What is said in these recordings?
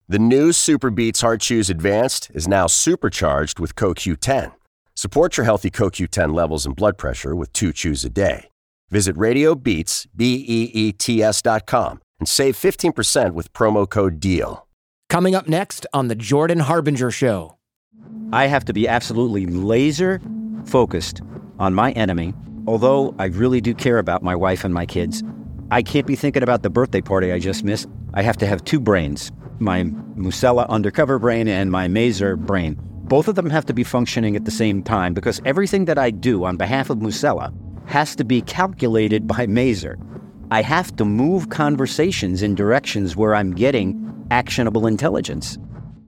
The new Super Beats Heart Chews Advanced is now supercharged with CoQ10. Support your healthy CoQ10 levels and blood pressure with 2 chews a day. Visit RadioBeats, BEETS.com and save 15% with promo code DEAL. Coming up next on The Jordan Harbinger Show. I have to be absolutely laser focused on my enemy. Although I really do care about my wife and my kids, I can't be thinking about the birthday party I just missed. I have to have 2 brains, my Musella undercover brain and my Mazer brain. Both of them have to be functioning at the same time because everything that I do on behalf of Musella has to be calculated by Mazer. I have to move conversations in directions where I'm getting actionable intelligence.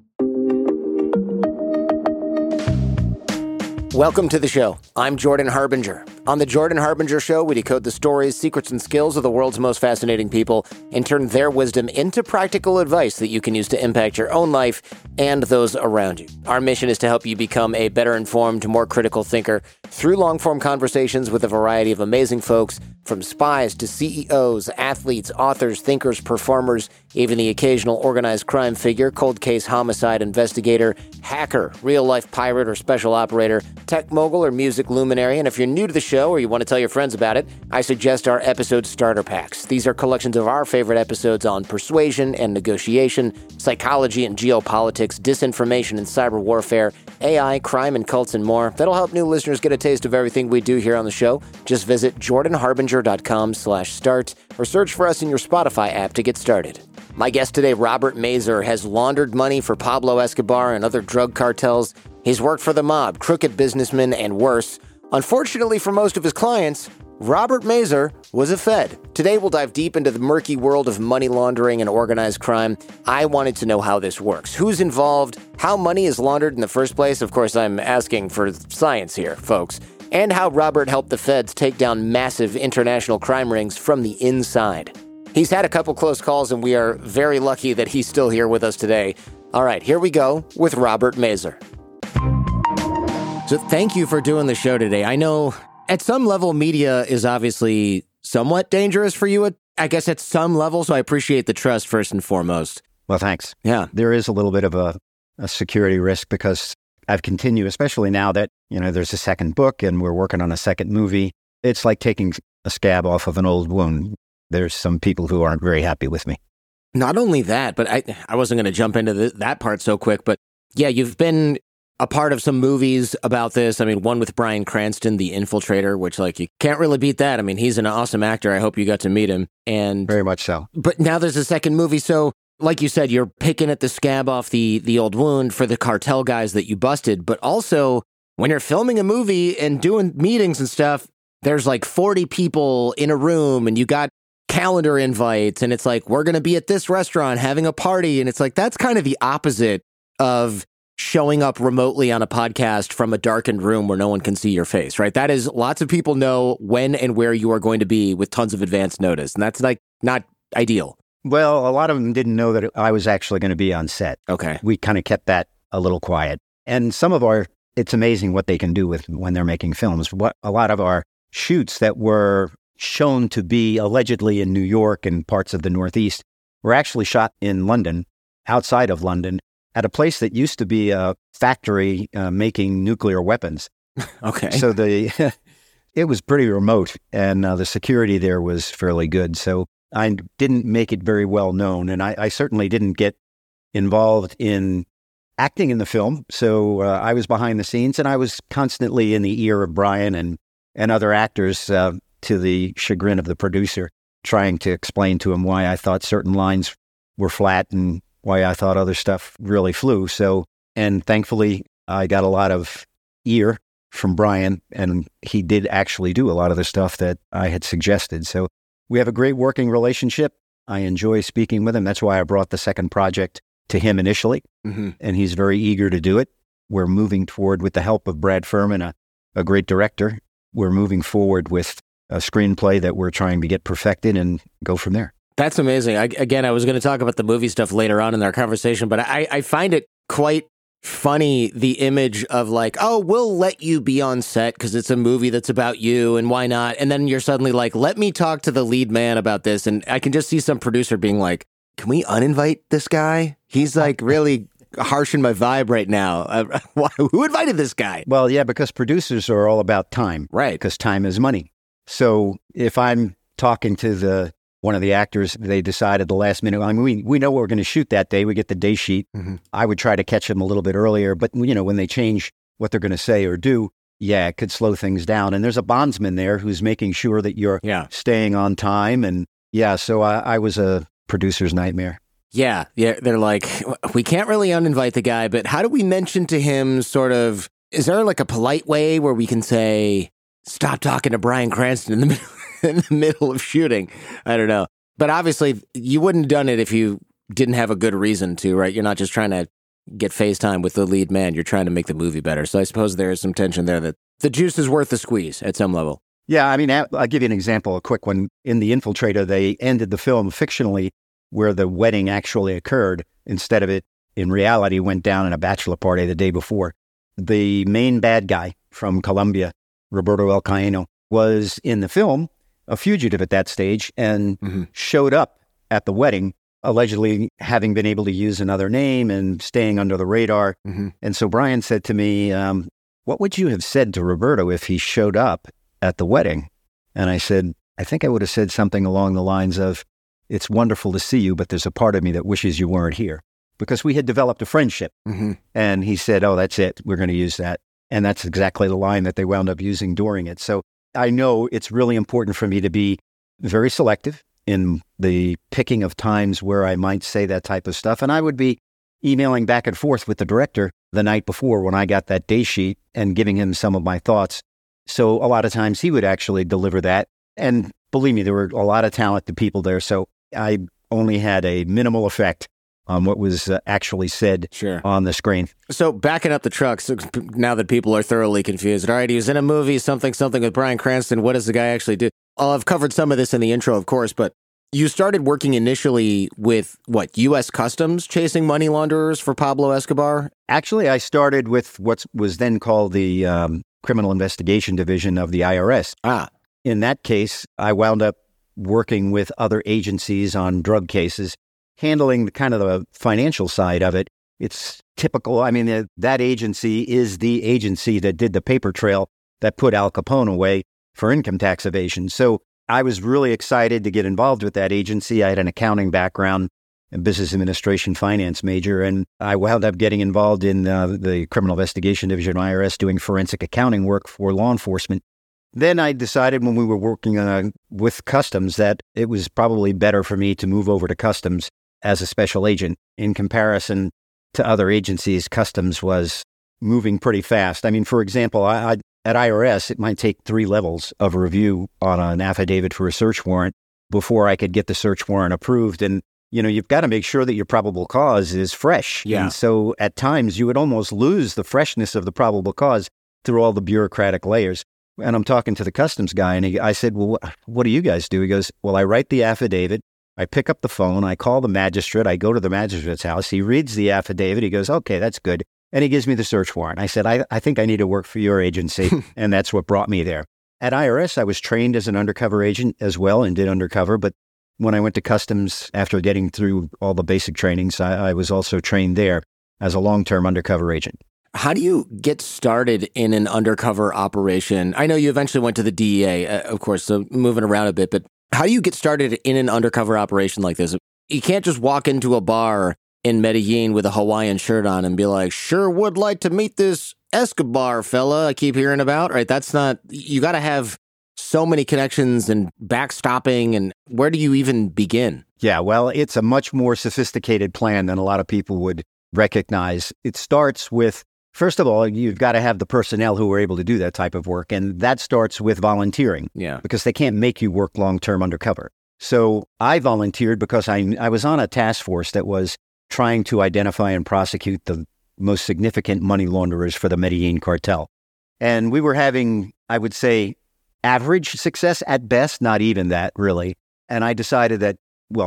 Welcome to the show. I'm Jordan Harbinger. On The Jordan Harbinger Show, we decode the stories, secrets, and skills of the world's most fascinating people and turn their wisdom into practical advice that you can use to impact your own life and those around you. Our mission is to help you become a better informed, more critical thinker through long-form conversations with a variety of amazing folks, from spies to CEOs, athletes, authors, thinkers, performers, even the occasional organized crime figure, cold case homicide investigator, hacker, real-life pirate or special operator, tech mogul or music luminary. And if you're new to the show or you want to tell your friends about it, I suggest our episode starter packs. These are collections of our favorite episodes on persuasion and negotiation, psychology and geopolitics, disinformation and cyber warfare, AI, crime and cults, and more. That'll help new listeners get a taste of everything we do here on the show. Just visit jordanharbinger.com/start or search for us in your Spotify app to get started. My guest today, Robert Mazer, has laundered money for Pablo Escobar and other drug cartels. He's worked for the mob, crooked businessmen, and worse. Unfortunately for most of his clients, Robert Mazer was a Fed. Today, we'll dive deep into the murky world of money laundering and organized crime. I wanted to know how this works. Who's involved? How money is laundered in the first place? Of course, I'm asking for science here, folks. And how Robert helped the feds take down massive international crime rings from the inside. He's had a couple close calls, and we are very lucky that he's still here with us today. All right, here we go with Robert Mazer. So thank you for doing the show today. I know at some level, media is obviously somewhat dangerous for you, I guess at some level, so I appreciate the trust first and foremost. Well, thanks. Yeah. There is a little bit of a security risk because I've continued, especially now that, there's a second book and we're working on a second movie. It's like taking a scab off of an old wound. There's some people who aren't very happy with me. Not only that, but I wasn't going to jump into that part so quick, but yeah, you've been a part of some movies about this. I mean, one with Bryan Cranston, The Infiltrator, which you can't really beat that. I mean, he's an awesome actor. I hope you got to meet him. And very much so. But now there's a second movie. So like you said, you're picking at the scab off the old wound for the cartel guys that you busted. But also when you're filming a movie and doing meetings and stuff, there's 40 people in a room and you got calendar invites and it's we're going to be at this restaurant having a party. And it's that's kind of the opposite of showing up remotely on a podcast from a darkened room where no one can see your face, right? That is, lots of people know when and where you are going to be with tons of advance notice. And that's not ideal. Well, a lot of them didn't know that I was actually going to be on set. Okay. We kind of kept that a little quiet. And some of it's amazing what they can do when they're making films. A lot of our shoots that were shown to be allegedly in New York and parts of the Northeast were actually shot in London, outside of London, at a place that used to be a factory making nuclear weapons. Okay. So it was pretty remote, and the security there was fairly good. So I didn't make it very well known, and I certainly didn't get involved in acting in the film. So I was behind the scenes, and I was constantly in the ear of Bryan and other actors to the chagrin of the producer, trying to explain to him why I thought certain lines were flat and why I thought other stuff really flew. So, and thankfully, I got a lot of ear from Bryan, and he did actually do a lot of the stuff that I had suggested. So we have a great working relationship. I enjoy speaking with him. That's why I brought the second project to him initially, and he's very eager to do it. We're moving toward, with the help of Brad Furman, a great director, we're moving forward with a screenplay that we're trying to get perfected and go from there. That's amazing. I was going to talk about the movie stuff later on in our conversation, but I find it quite funny, the image of we'll let you be on set because it's a movie that's about you and why not? And then you're suddenly let me talk to the lead man about this. And I can just see some producer being can we uninvite this guy? He's like really harshing my vibe right now. Who invited this guy? Well, yeah, because producers are all about time. Right. Because time is money. So if I'm talking to one of the actors, they decide at the last minute, I mean, we know what we're going to shoot that day. We get the day sheet. Mm-hmm. I would try to catch them a little bit earlier. But, when they change what they're going to say or do, yeah, it could slow things down. And there's a bondsman there who's making sure that you're staying on time. And yeah, so I was a producer's nightmare. Yeah. They're like, we can't really uninvite the guy, but how do we mention to him sort of, is there like a polite way where we can say, stop talking to Bryan Cranston in the middle of shooting? I don't know. But obviously, you wouldn't have done it if you didn't have a good reason to, right? You're not just trying to get FaceTime with the lead man. You're trying to make the movie better. So I suppose there is some tension there that the juice is worth the squeeze at some level. Yeah, I mean, I'll give you an example, a quick one. In The Infiltrator, they ended the film fictionally where the wedding actually occurred. Instead of it, in reality, went down in a bachelor party the day before. The main bad guy from Colombia, Roberto El Caino, was in the film a fugitive at that stage and showed up at the wedding, allegedly having been able to use another name and staying under the radar. Mm-hmm. And so Bryan said to me, what would you have said to Roberto if he showed up at the wedding? And I said, I think I would have said something along the lines of, it's wonderful to see you, but there's a part of me that wishes you weren't here. Because we had developed a friendship. Mm-hmm. And he said, oh, that's it. We're going to use that. And that's exactly the line that they wound up using during it. So I know it's really important for me to be very selective in the picking of times where I might say that type of stuff. And I would be emailing back and forth with the director the night before when I got that day sheet and giving him some of my thoughts. So a lot of times he would actually deliver that. And believe me, there were a lot of talented people there. So I only had a minimal effect on what was actually said on the screen. So backing up the truck, so now that people are thoroughly confused, all right, he was in a movie, something with Bryan Cranston. What does the guy actually do? I've covered some of this in the intro, of course, but you started working initially with, U.S. Customs, chasing money launderers for Pablo Escobar? Actually, I started with what was then called the Criminal Investigation Division of the IRS. In that case, I wound up working with other agencies on drug cases, handling the financial side of it. It's typical. I mean, that agency is the agency that did the paper trail that put Al Capone away for income tax evasion. So I was really excited to get involved with that agency. I had an accounting background, a business administration finance major, and I wound up getting involved in the Criminal Investigation Division of IRS doing forensic accounting work for law enforcement. Then I decided when we were working with Customs that it was probably better for me to move over to Customs as a special agent. In comparison to other agencies, Customs was moving pretty fast. I mean, for example, at IRS, it might take 3 levels of review on an affidavit for a search warrant before I could get the search warrant approved. And, you've got to make sure that your probable cause is fresh. Yeah. And so at times you would almost lose the freshness of the probable cause through all the bureaucratic layers. And I'm talking to the Customs guy, and I said, well, what do you guys do? He goes, well, I write the affidavit. I pick up the phone, I call the magistrate, I go to the magistrate's house, he reads the affidavit, he goes, okay, that's good. And he gives me the search warrant. I said, I think I need to work for your agency. And that's what brought me there. At IRS, I was trained as an undercover agent as well and did undercover. But when I went to Customs, after getting through all the basic trainings, I was also trained there as a long-term undercover agent. How do you get started in an undercover operation? I know you eventually went to the DEA, of course, so moving around a bit, but how do you get started in an undercover operation like this? You can't just walk into a bar in Medellin with a Hawaiian shirt on and be like, sure would like to meet this Escobar fella I keep hearing about, right? That's not, you got to have so many connections and backstopping, and where do you even begin? Yeah, well, it's a much more sophisticated plan than a lot of people would recognize. It starts with, first of all, you've got to have the personnel who are able to do that type of work. And that starts with volunteering. Yeah. Because they can't make you work long-term undercover. So I volunteered because I was on a task force that was trying to identify and prosecute the most significant money launderers for the Medellin cartel. And we were having, I would say, average success at best, not even that, really. And we decided that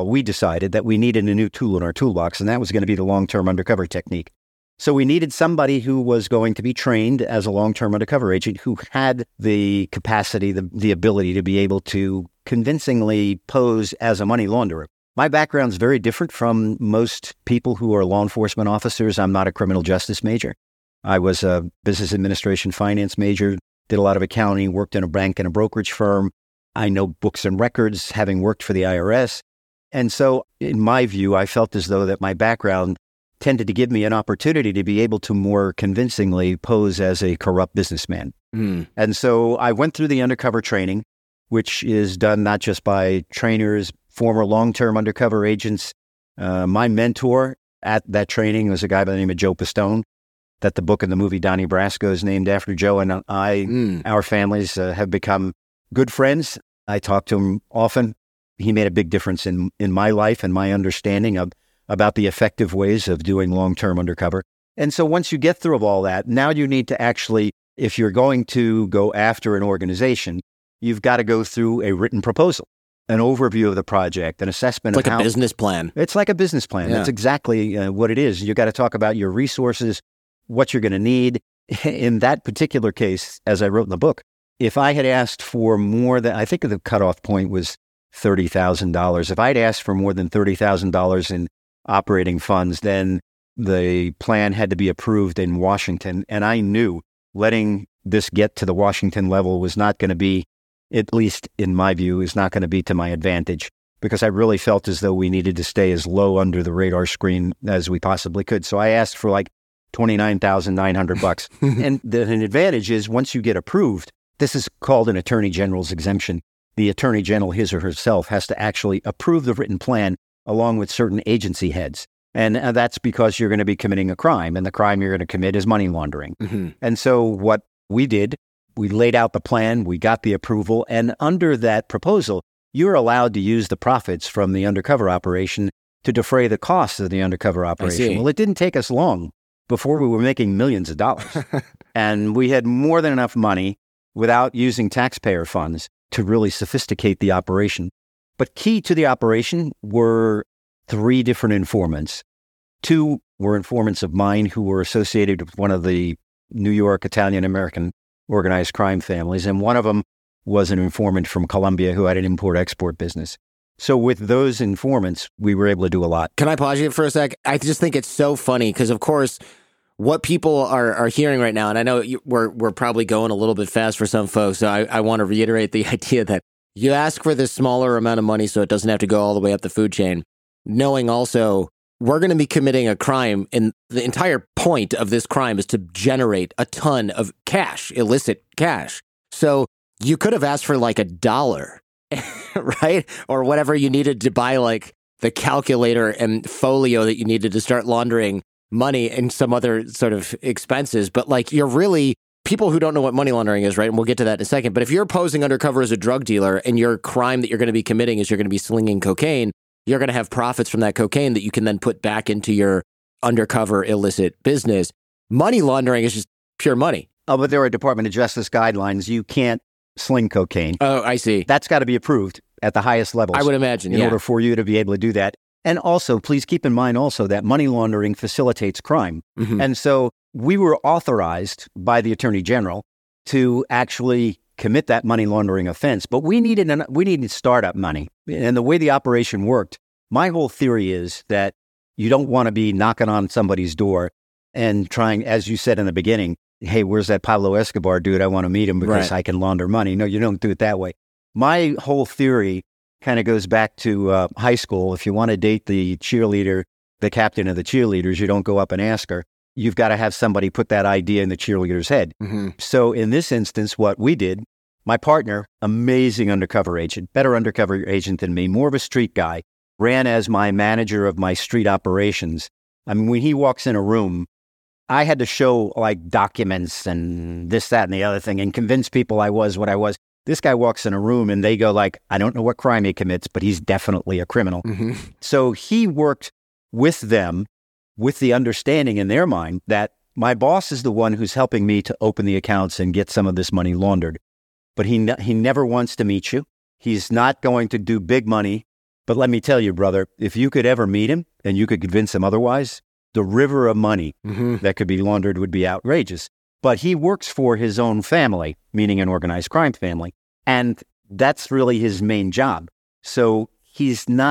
we needed a new tool in our toolbox, and that was going to be the long-term undercover technique. So we needed somebody who was going to be trained as a long-term undercover agent who had the capacity, the ability to be able to convincingly pose as a money launderer. My background's very different from most people who are law enforcement officers. I'm not a criminal justice major. I was a business administration finance major, did a lot of accounting, worked in a bank and a brokerage firm. I know books and records, having worked for the IRS. And so, in my view, I felt as though that my background tended to give me an opportunity to be able to more convincingly pose as a corrupt businessman. And so I went through the undercover training, which is done not just by trainers, former long-term undercover agents. My mentor at that training was a guy by the name of Joe Pistone, that the book and the movie Donnie Brasco is named after. Joe and our families have become good friends. I talk to him often. He made a big difference in my life and my understanding about the effective ways of doing long-term undercover. And so once you get through all that, now you need to actually, if you're going to go after an organization, you've got to go through a written proposal, an overview of the project, an assessment of how... It's like a business plan. It's like a business plan. Yeah. That's exactly what it is. You got to talk about your resources, what you're going to need. In that particular case, as I wrote in the book, if I had asked for more than, I think the cutoff point was $30,000. If I'd asked for more than $30,000 in operating funds, then the plan had to be approved in Washington. And I knew letting this get to the Washington level was not going to be, at least in my view, is not going to be to my advantage, because I really felt as though we needed to stay as low under the radar screen as we possibly could. So I asked for like $29,900. And an advantage is once you get approved, this is called an attorney general's exemption. The attorney general, his or herself, has to actually approve the written plan along with certain agency heads. And that's because you're going to be committing a crime, and the crime you're going to commit is money laundering. And so what we did, we laid out the plan, we got the approval, and under that proposal, you're allowed to use the profits from the undercover operation to defray the costs of the undercover operation. Well, it didn't take us long before we were making millions of dollars. And we had more than enough money without using taxpayer funds to really sophisticate the operation. But key to the operation were 3 different informants. 2 were informants of mine who were associated with one of the New York Italian-American organized crime families, and one of them was an informant from Colombia who had an import-export business. So with those informants, we were able to do a lot. Can I pause you for a sec? I just think it's so funny because, of course, what people are hearing right now, and I know we're probably going a little bit fast for some folks, so I want to reiterate the idea that you ask for this smaller amount of money so it doesn't have to go all the way up the food chain, knowing also we're going to be committing a crime, and the entire point of this crime is to generate a ton of cash, illicit cash. So you could have asked for like $1, right? Or whatever you needed to buy, like the calculator and folio that you needed to start laundering money and some other sort of expenses. But like, you're really, people who don't know what money laundering is, right? And we'll get to that in a second. But if you're posing undercover as a drug dealer and your crime that you're going to be committing is you're going to be slinging cocaine, you're going to have profits from that cocaine that you can then put back into your undercover illicit business. Money laundering is just pure money. Oh, but there are Department of Justice guidelines. You can't sling cocaine. Oh, I see. That's got to be approved at the highest levels. I would imagine, in order for you to be able to do that. And also, please keep in mind also that money laundering facilitates crime. And so we were authorized by the Attorney General to actually commit that money laundering offense. But we needed startup money. And the way the operation worked, my whole theory is that you don't want to be knocking on somebody's door and trying, as you said in the beginning, hey, where's that Pablo Escobar dude? I want to meet him because I can launder money. No, you don't do it that way. My whole theory kind of goes back to high school. If you want to date the cheerleader, the captain of the cheerleaders, you don't go up and ask her. You've got to have somebody put that idea in the cheerleader's head. So in this instance, what we did, my partner, amazing undercover agent, better undercover agent than me, more of a street guy, ran as my manager of my street operations. I mean, when he walks in a room, I had to show like documents and this, that, and the other thing and convince people I was what I was. This guy walks in a room and they go like, I don't know what crime he commits, but he's definitely a criminal. So he worked with them with the understanding in their mind that my boss is the one who's helping me to open the accounts and get some of this money laundered. But he never wants to meet you. He's not going to do big money. But let me tell you, brother, if you could ever meet him and you could convince him otherwise, the river of money that could be laundered would be outrageous. But he works for his own family, meaning an organized crime family. And that's really his main job. So he's not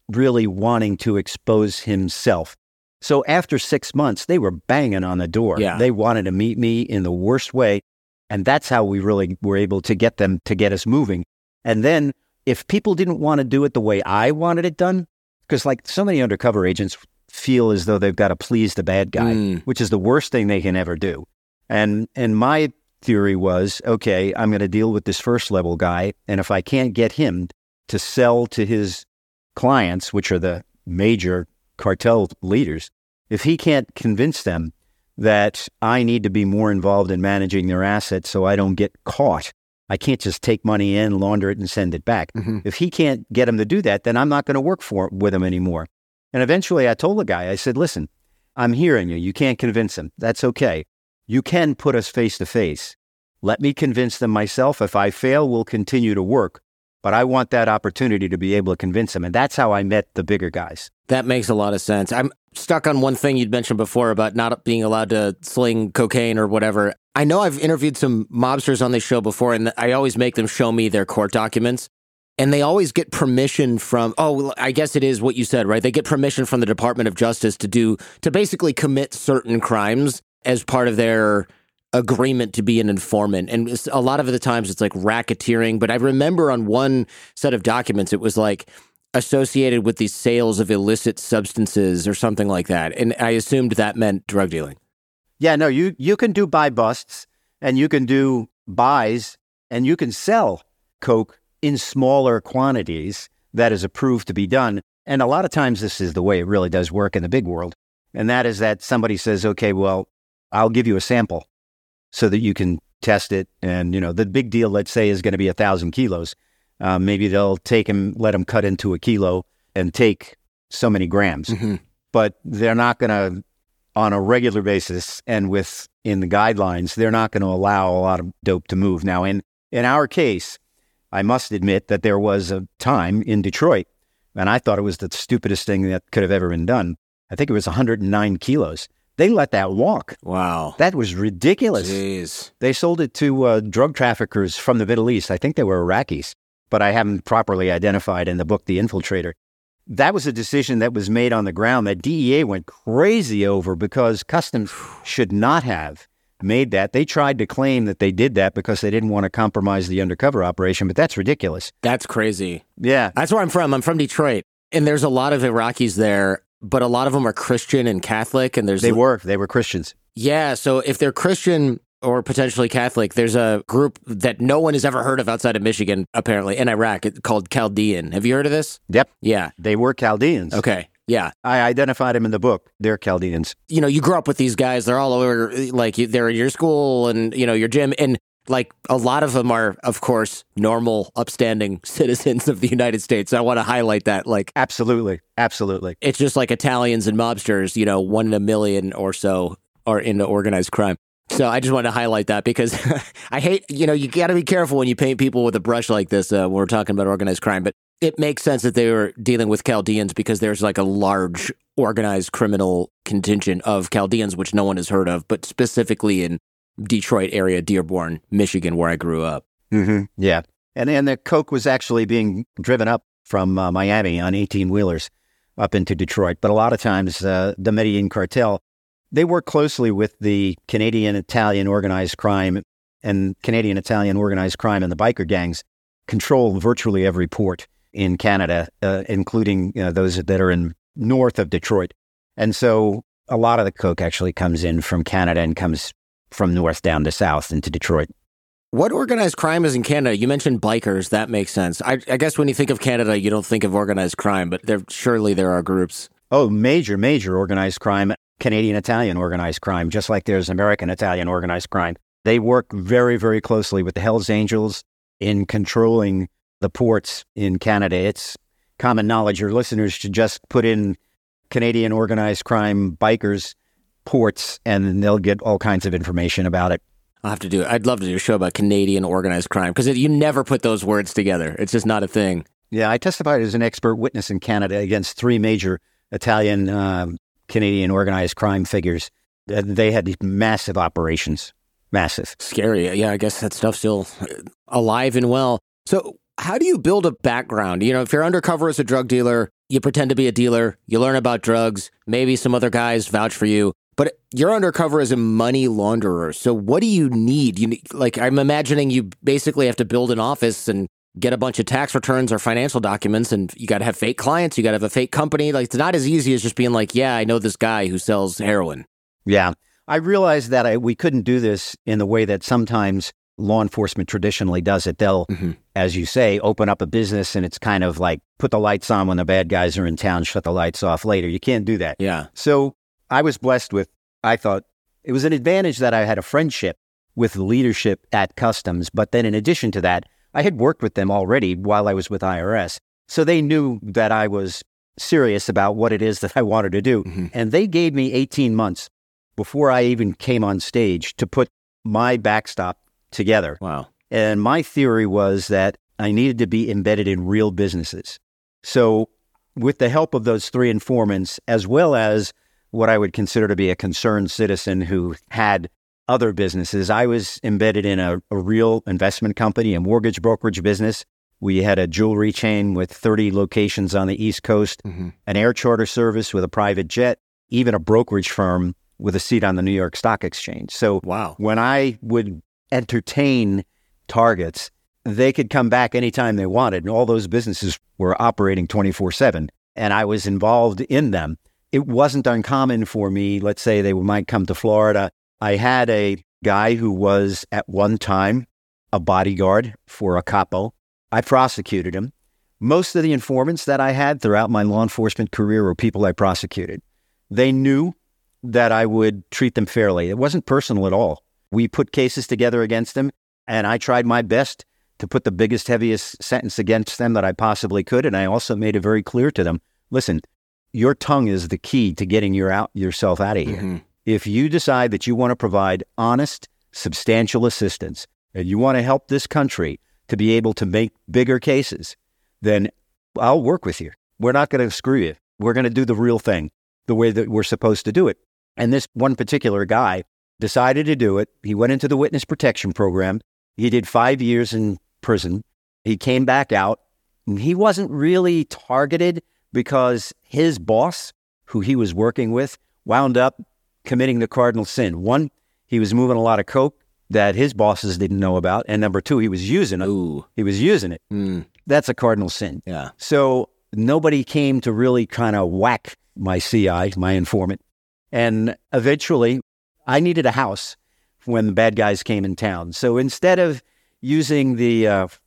really wanting to expose himself. So after 6 months, they were banging on the door. Yeah. They wanted to meet me in the worst way. And that's how we really were able to get them to get us moving. And then if people didn't want to do it the way I wanted it done, because like so many undercover agents feel as though they've got to please the bad guy, which is the worst thing they can ever do. And my theory was, okay, I'm going to deal with this first level guy. And if I can't get him to sell to his clients, which are the major cartel leaders, if he can't convince them that I need to be more involved in managing their assets so I don't get caught, I can't just take money in, launder it, and send it back. If he can't get him to do that, then I'm not going to work with him anymore. And eventually I told the guy, I said, listen, I'm hearing you. You can't convince him. That's okay. You can put us face to face. Let me convince them myself. If I fail, we'll continue to work. But I want that opportunity to be able to convince them. And that's how I met the bigger guys. That makes a lot of sense. I'm stuck on one thing you'd mentioned before about not being allowed to sling cocaine or whatever. I know I've interviewed some mobsters on this show before, and I always make them show me their court documents. And they always get permission from, I guess it is what you said, right? They get permission from the Department of Justice to basically commit certain crimes as part of their agreement to be an informant. And a lot of the times it's like racketeering. But I remember on one set of documents, it was like associated with the sales of illicit substances or something like that. And I assumed that meant drug dealing. Yeah, no, you can do buy busts and you can do buys and you can sell coke in smaller quantities that is approved to be done. And a lot of times this is the way it really does work in the big world. And that is that somebody says, okay, well, I'll give you a sample so that you can test it. And, the big deal, let's say, is going to be 1,000 kilos. Maybe they'll let them cut into a kilo and take so many grams. But they're not going to, on a regular basis and in the guidelines, they're not going to allow a lot of dope to move. Now, in our case, I must admit that there was a time in Detroit, and I thought it was the stupidest thing that could have ever been done. I think it was 109 kilos. They let that walk. Wow. That was ridiculous. Jeez. They sold it to drug traffickers from the Middle East. I think they were Iraqis, but I haven't properly identified in the book, The Infiltrator. That was a decision that was made on the ground that DEA went crazy over because Customs should not have made that. They tried to claim that they did that because they didn't want to compromise the undercover operation, but that's ridiculous. That's crazy. Yeah. That's where I'm from. I'm from Detroit. And there's a lot of Iraqis there, but a lot of them are Christian and Catholic. And they were Christians. Yeah. So if they're Christian or potentially Catholic, there's a group that no one has ever heard of outside of Michigan, apparently, in Iraq, called Chaldean. Have you heard of this? Yep. Yeah. They were Chaldeans. Okay. Yeah. I identified them in the book. They're Chaldeans. You grew up with these guys. They're all over, like, they're in your school and, your gym. And, like, a lot of them are, of course, normal, upstanding citizens of the United States. So I want to highlight that. Like, absolutely. Absolutely. It's just like Italians and mobsters, 1 in a million or so are into organized crime. So I just wanted to highlight that because I hate, you got to be careful when you paint people with a brush like this when we're talking about organized crime. But it makes sense that they were dealing with Chaldeans because there's like a large organized criminal contingent of Chaldeans, which no one has heard of, but specifically in Detroit area, Dearborn, Michigan, where I grew up. Mm-hmm. Yeah. And the coke was actually being driven up from Miami on 18-wheelers up into Detroit. But a lot of times the Medellin cartel, they work closely with the Canadian-Italian organized crime, and Canadian-Italian organized crime and the biker gangs control virtually every port in Canada, including those that are in north of Detroit. And so a lot of the coke actually comes in from Canada and comes from north down to south into Detroit. What organized crime is in Canada? You mentioned bikers. That makes sense. I guess when you think of Canada, you don't think of organized crime, but surely there are groups. Oh, major organized crime. Canadian-Italian organized crime, just like there's American-Italian organized crime. They work very, very closely with the Hells Angels in controlling the ports in Canada. It's common knowledge. Your listeners should just put in Canadian organized crime bikers ports, and they'll get all kinds of information about it. I'd love to do a show about Canadian organized crime because you never put those words together. It's just not a thing. Yeah, I testified as an expert witness in Canada against 3 major Italian Canadian organized crime figures. They had these massive operations. Massive. Scary. Yeah, I guess that stuff's still alive and well. So how do you build a background? If you're undercover as a drug dealer, you pretend to be a dealer, you learn about drugs, maybe some other guys vouch for you, but you're undercover as a money launderer. So what do you need? I'm imagining you basically have to build an office and get a bunch of tax returns or financial documents, and you got to have fake clients, you got to have a fake company. Like, it's not as easy as just being like, yeah, I know this guy who sells heroin. Yeah. I realized that we couldn't do this in the way that sometimes law enforcement traditionally does it. They'll, as you say, open up a business and it's kind of like put the lights on when the bad guys are in town, shut the lights off later. You can't do that. Yeah. So I was blessed with, I thought it was an advantage that I had a friendship with the leadership at Customs. But then in addition to that, I had worked with them already while I was with IRS. So they knew that I was serious about what it is that I wanted to do. And they gave me 18 months before I even came on stage to put my backstop together. Wow. And my theory was that I needed to be embedded in real businesses. So with the help of those 3 informants, as well as what I would consider to be a concerned citizen who had other businesses, I was embedded in a real investment company, a mortgage brokerage business. We had a jewelry chain with 30 locations on the East Coast, an air charter service with a private jet, even a brokerage firm with a seat on the New York Stock Exchange. So when I would entertain targets, they could come back anytime they wanted. And all those businesses were operating 24/7. And I was involved in them. It wasn't uncommon for me. Let's say they might come to Florida. I had a guy who was at one time a bodyguard for a capo. I prosecuted him. Most of the informants that I had throughout my law enforcement career were people I prosecuted. They knew that I would treat them fairly. It wasn't personal at all. We put cases together against them, and I tried my best to put the biggest, heaviest sentence against them that I possibly could. And I also made it very clear to them, listen, your tongue is the key to getting yourself out of here. If you decide that you want to provide honest, substantial assistance, and you want to help this country to be able to make bigger cases, then I'll work with you. We're not going to screw you. We're going to do the real thing, the way that we're supposed to do it. And this one particular guy decided to do it. He went into the witness protection program. He did 5 years in prison. He came back out. And he wasn't really targeted because his boss, who he was working with, wound up committing the cardinal sin. One, he was moving a lot of coke that his bosses didn't know about. And number 2, he was using it. He was using it. That's a cardinal sin. Yeah. So nobody came to really kind of whack my CI, my informant. And eventually, I needed a house when the bad guys came in town. So instead of using the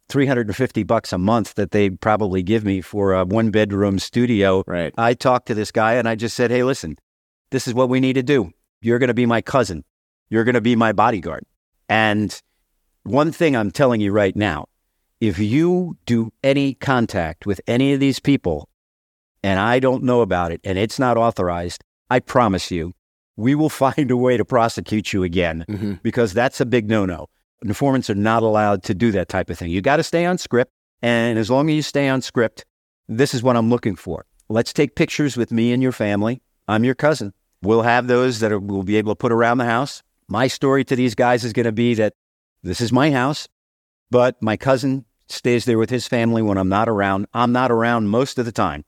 $350 a month that they'd probably give me for a 1-bedroom studio, I talked to this guy and I just said, hey, listen, this is what we need to do. You're going to be my cousin. You're going to be my bodyguard. And one thing I'm telling you right now, if you do any contact with any of these people and I don't know about it and it's not authorized, I promise you, we will find a way to prosecute you again because that's a big no-no. Informants are not allowed to do that type of thing. You got to stay on script. And as long as you stay on script, this is what I'm looking for. Let's take pictures with me and your family. I'm your cousin. We'll have those that we'll be able to put around the house. My story to these guys is going to be that this is my house, but my cousin stays there with his family when I'm not around. I'm not around most of the time.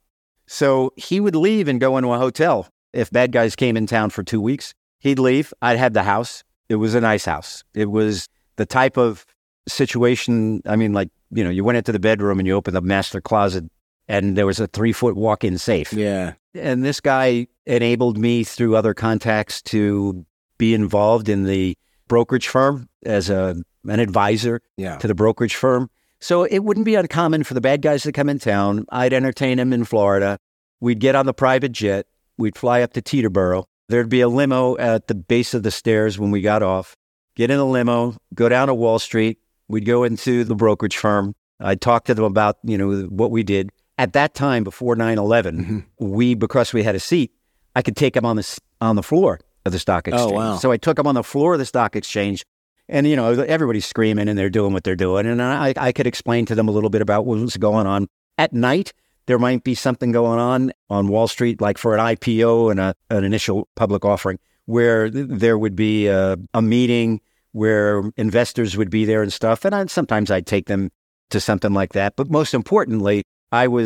So he would leave and go into a hotel. If bad guys came in town for 2 weeks, he'd leave. I'd have the house. It was a nice house. It was the type of situation, I mean, like, you know, you went into the bedroom and you opened the master closet and there was a 3-foot walk-in safe. Yeah. And this guy enabled me through other contacts to be involved in the brokerage firm as an advisor to the brokerage firm. So it wouldn't be uncommon for the bad guys to come in town. I'd entertain them in Florida. We'd get on the private jet. We'd fly up to Teterboro. There'd be a limo at the base of the stairs when we got off. Get in a limo, go down to Wall Street. We'd go into the brokerage firm. I'd talk to them about, you know, what we did. At that time, before 9/11, because we had a seat, I could take them on the floor of the stock exchange. Oh, wow. So I took them on the floor of the stock exchange. And, you know, everybody's screaming and they're doing what they're doing. And I could explain to them a little bit about what was going on. At night, there might be something going on Wall Street, like for an IPO and an initial public offering, where there would be a meeting where investors would be there and stuff. And sometimes I'd take them to something like that. But most importantly, I was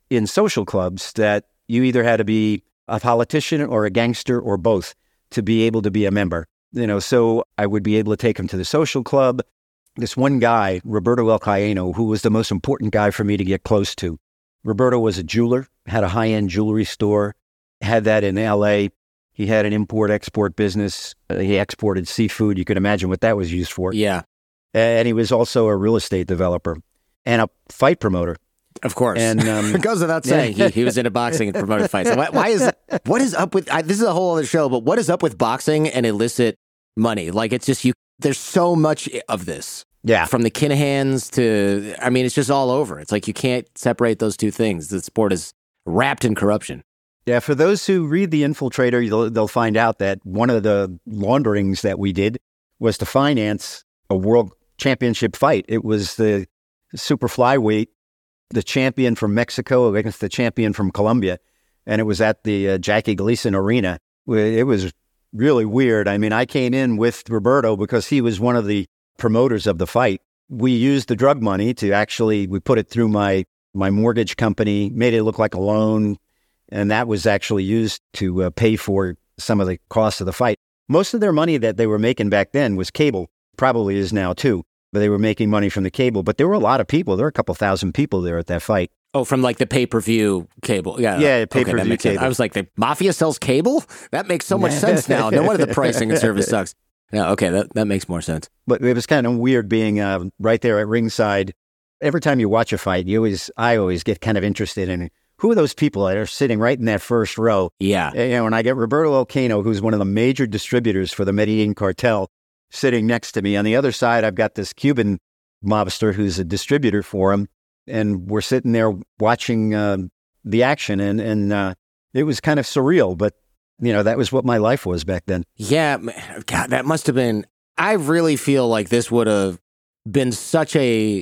in social clubs that you either had to be a politician or a gangster or both to be able to be a member. So I would be able to take him to the social club. This one guy, Roberto El Cayeno, who was the most important guy for me to get close to. Roberto was a jeweler, had a high-end jewelry store, had that in L.A. He had an import-export business. He exported seafood. You could imagine what that was used for. Yeah. And he was also a real estate developer and a fight promoter. Of course. And it goes without saying, he was into boxing and promoted fights. What is up with, this is a whole other show, but what is up with boxing and illicit money? Like, it's just, there's so much of this. Yeah. From the Kinahans to, it's just all over. It's like you can't separate those two things. The sport is wrapped in corruption. Yeah, for those who read The Infiltrator, they'll find out that one of the launderings that we did was to finance a world championship fight. It was the super flyweight, the champion from Mexico against the champion from Colombia, and it was at the Jackie Gleason Arena. It was really weird. I came in with Roberto because he was one of the promoters of the fight. We used the drug money we put it through my mortgage company, made it look like a loan, and that was actually used to pay for some of the costs of the fight. Most of their money that they were making back then was cable, probably is now too, but they were making money from the cable. But there were a lot of people. There were a couple thousand people there at that fight. Oh, from like the pay-per-view cable. Yeah, pay-per-view cable. Sense. I was like, the mafia sells cable? That makes so much sense now. No wonder the pricing and service sucks. Yeah, okay, that makes more sense. But it was kind of weird being right there at ringside. Every time you watch a fight, I always get kind of interested in who are those people that are sitting right in that first row. Yeah. And I get Roberto El Cayeno, who's one of the major distributors for the Medellin cartel, sitting next to me. On the other side, I've got this Cuban mobster who's a distributor for him. And we're sitting there watching the action. And it was kind of surreal, but that was what my life was back then. Yeah, God, that must have been, I really feel like this would have been such a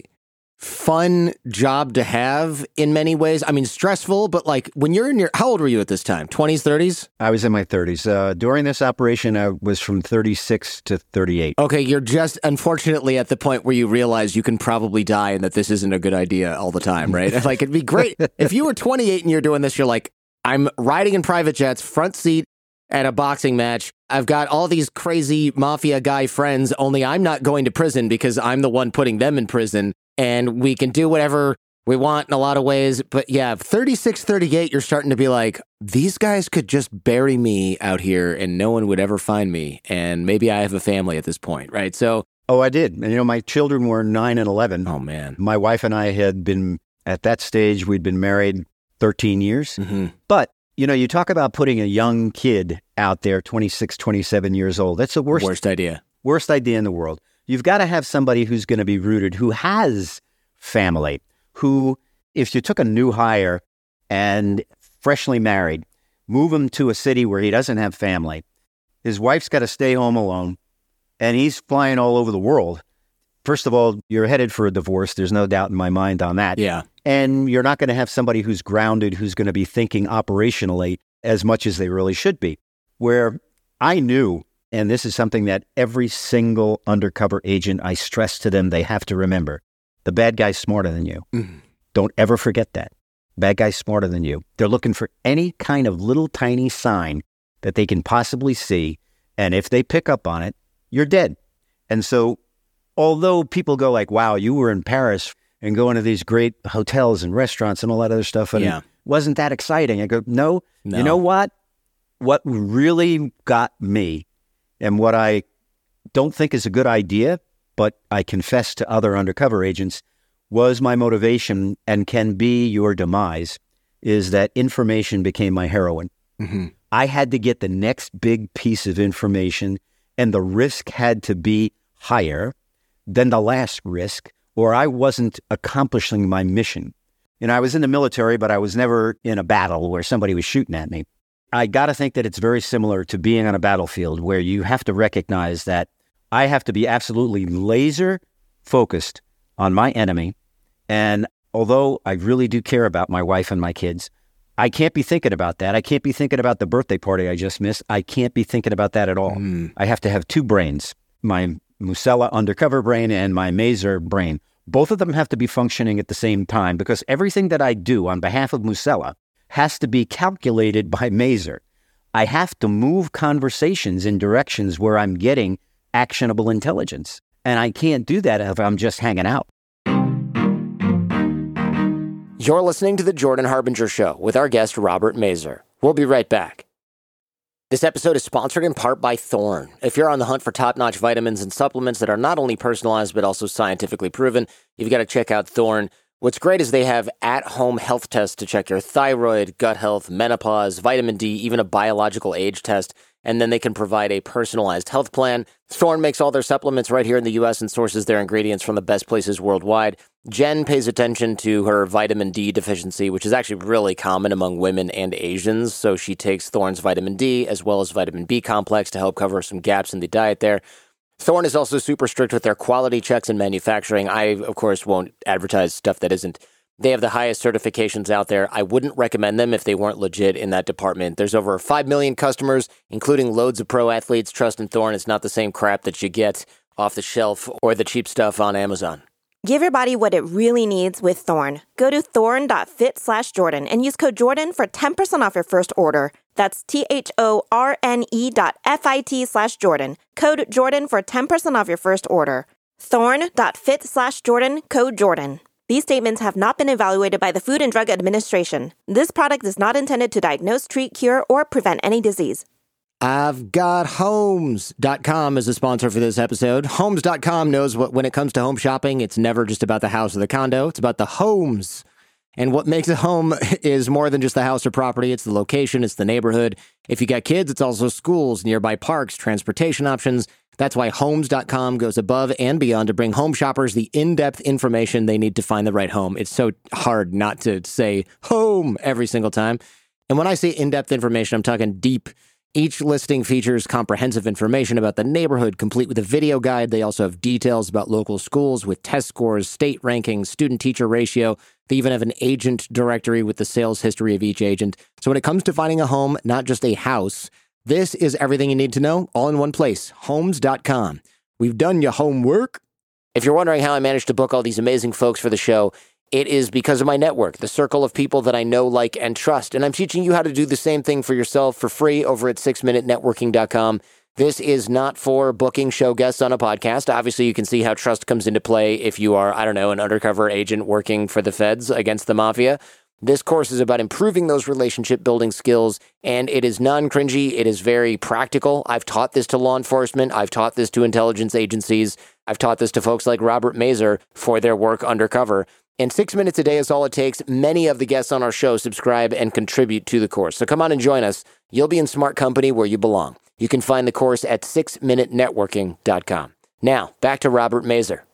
fun job to have in many ways. Stressful, but like when you're how old were you at this time? 20s, 30s? I was in my 30s. During this operation, I was from 36 to 38. Okay, you're just unfortunately at the point where you realize you can probably die and that this isn't a good idea all the time, right? Like, it'd be great. If you were 28 and you're doing this, you're like, I'm riding in private jets, front seat at a boxing match. I've got all these crazy mafia guy friends, only I'm not going to prison because I'm the one putting them in prison. And we can do whatever we want in a lot of ways. But yeah, 36, 38, you're starting to be like, these guys could just bury me out here and no one would ever find me. And maybe I have a family at this point, right? So. Oh, I did. And, my children were 9 and 11. Oh, man. My wife and I had been, at that stage, we'd been married 13 years. Mm-hmm. But, you talk about putting a young kid out there, 26, 27 years old. That's the worst idea. Worst idea in the world. You've got to have somebody who's going to be rooted, who has family, who, if you took a new hire and freshly married, move him to a city where he doesn't have family, his wife's got to stay home alone, and he's flying all over the world. First of all, you're headed for a divorce. There's no doubt in my mind on that. Yeah. And you're not going to have somebody who's grounded, who's going to be thinking operationally as much as they really should be. Where I knew, and this is something that every single undercover agent, I stress to them, they have to remember, the bad guy's smarter than you. Mm. Don't ever forget that. Bad guy's smarter than you. They're looking for any kind of little tiny sign that they can possibly see. And if they pick up on it, you're dead. And so, although people go like, wow, you were in Paris and going to these great hotels and restaurants and all that other stuff, and wasn't that exciting? I go, no. You know what? What really got me, and what I don't think is a good idea, but I confess to other undercover agents, was my motivation and can be your demise, is that information became my heroin. Mm-hmm. I had to get the next big piece of information, and the risk had to be higher than the last risk, or I wasn't accomplishing my mission. I was in the military, but I was never in a battle where somebody was shooting at me. I got to think that it's very similar to being on a battlefield, where you have to recognize that I have to be absolutely laser focused on my enemy. And although I really do care about my wife and my kids, I can't be thinking about that. I can't be thinking about the birthday party I just missed. I can't be thinking about that at all. I have to have two brains, my Musella undercover brain and my Mazer brain. Both of them have to be functioning at the same time because everything that I do on behalf of Musella has to be calculated by Mazur. I have to move conversations in directions where I'm getting actionable intelligence. And I can't do that if I'm just hanging out. You're listening to The Jordan Harbinger Show with our guest, Robert Mazur. We'll be right back. This episode is sponsored in part by Thorne. If you're on the hunt for top-notch vitamins and supplements that are not only personalized but also scientifically proven, you've got to check out Thorne. What's great is they have at-home health tests to check your thyroid, gut health, menopause, vitamin D, even a biological age test, and then they can provide a personalized health plan. Thorne makes all their supplements right here in the U.S. and sources their ingredients from the best places worldwide. Jen pays attention to her vitamin D deficiency, which is actually really common among women and Asians, so she takes Thorne's vitamin D as well as vitamin B complex to help cover some gaps in the diet there. Thorne is also super strict with their quality checks and manufacturing. I, of course, won't advertise stuff that isn't. They have the highest certifications out there. I wouldn't recommend them if they weren't legit in that department. There's over 5 million customers, including loads of pro athletes. Trust in Thorne. It's not the same crap that you get off the shelf or the cheap stuff on Amazon. Give your body what it really needs with Thorne. Go to thorne.fit/Jordan and use code Jordan for 10% off your first order. That's THORNE.FIT/Jordan. Code Jordan for 10% off your first order. Thorne.fit/Jordan, code Jordan. These statements have not been evaluated by the Food and Drug Administration. This product is not intended to diagnose, treat, cure, or prevent any disease. I've got Homes.com as a sponsor for this episode. Homes.com knows when it comes to home shopping, it's never just about the house or the condo. It's about the homes. And what makes a home is more than just the house or property. It's the location. It's the neighborhood. If you got kids, it's also schools, nearby parks, transportation options. That's why Homes.com goes above and beyond to bring home shoppers the in-depth information they need to find the right home. It's so hard not to say home every single time. And when I say in-depth information, I'm talking deep. Each listing features comprehensive information about the neighborhood, complete with a video guide. They also have details about local schools with test scores, state rankings, student-teacher ratio. They even have an agent directory with the sales history of each agent. So when it comes to finding a home, not just a house, this is everything you need to know, all in one place, Homes.com. We've done your homework. If you're wondering how I managed to book all these amazing folks for the show, it is because of my network, the circle of people that I know, like, and trust. And I'm teaching you how to do the same thing for yourself for free over at 6minuternetworking.com. This is not for booking show guests on a podcast. Obviously, you can see how trust comes into play if you are, an undercover agent working for the feds against the mafia. This course is about improving those relationship building skills, and it is non-cringy. It is very practical. I've taught this to law enforcement. I've taught this to intelligence agencies. I've taught this to folks like Robert Mazur for their work undercover. And 6 minutes a day is all it takes. Many of the guests on our show subscribe and contribute to the course. So come on and join us. You'll be in smart company where you belong. You can find the course at 6minuternetworking.com. Now, back to Robert Mazur.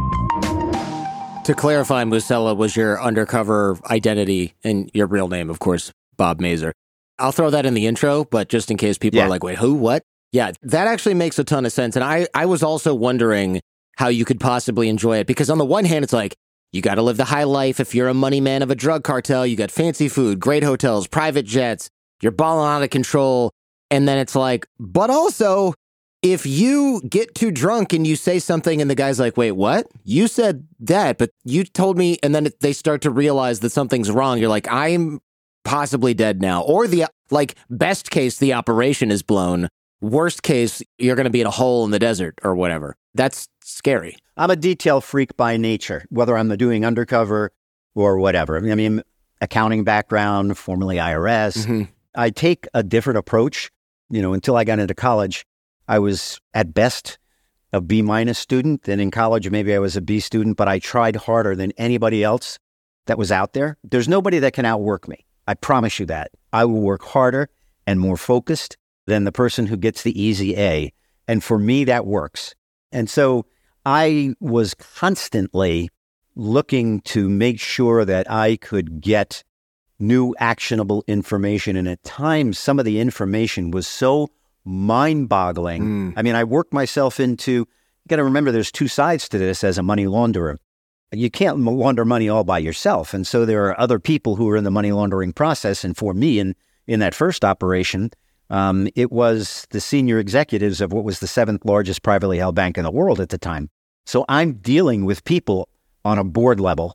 To clarify, Musella was your undercover identity and your real name, of course, Bob Mazur. I'll throw that in the intro, but just in case people are like, wait, who, what? Yeah, that actually makes a ton of sense. And I was also wondering how you could possibly enjoy it. Because on the one hand, it's like, you got to live the high life. If you're a money man of a drug cartel, you got fancy food, great hotels, private jets, you're balling out of control. And then it's like, but also, if you get too drunk and you say something and the guy's like, wait, what? You said that, but you told me, and then they start to realize that something's wrong. You're like, I'm possibly dead now. Or best case, the operation is blown. Worst case, you're going to be in a hole in the desert or whatever. That's scary. I'm a detail freak by nature, whether I'm doing undercover or whatever. I mean, accounting background, formerly IRS. Mm-hmm. I take a different approach. Until I got into college, I was at best a B- student. Then in college, maybe I was a B student, but I tried harder than anybody else that was out there. There's nobody that can outwork me. I promise you that. I will work harder and more focused than the person who gets the easy A. And for me, that works. And so I was constantly looking to make sure that I could get new actionable information. And at times, some of the information was so mind-boggling. I mean, I worked myself into, you got to remember there's two sides to this as a money launderer. You can't launder money all by yourself. And so there are other people who are in the money laundering process. And for me, in that first operation, it was the senior executives of what was the 7th largest privately held bank in the world at the time. So I'm dealing with people on a board level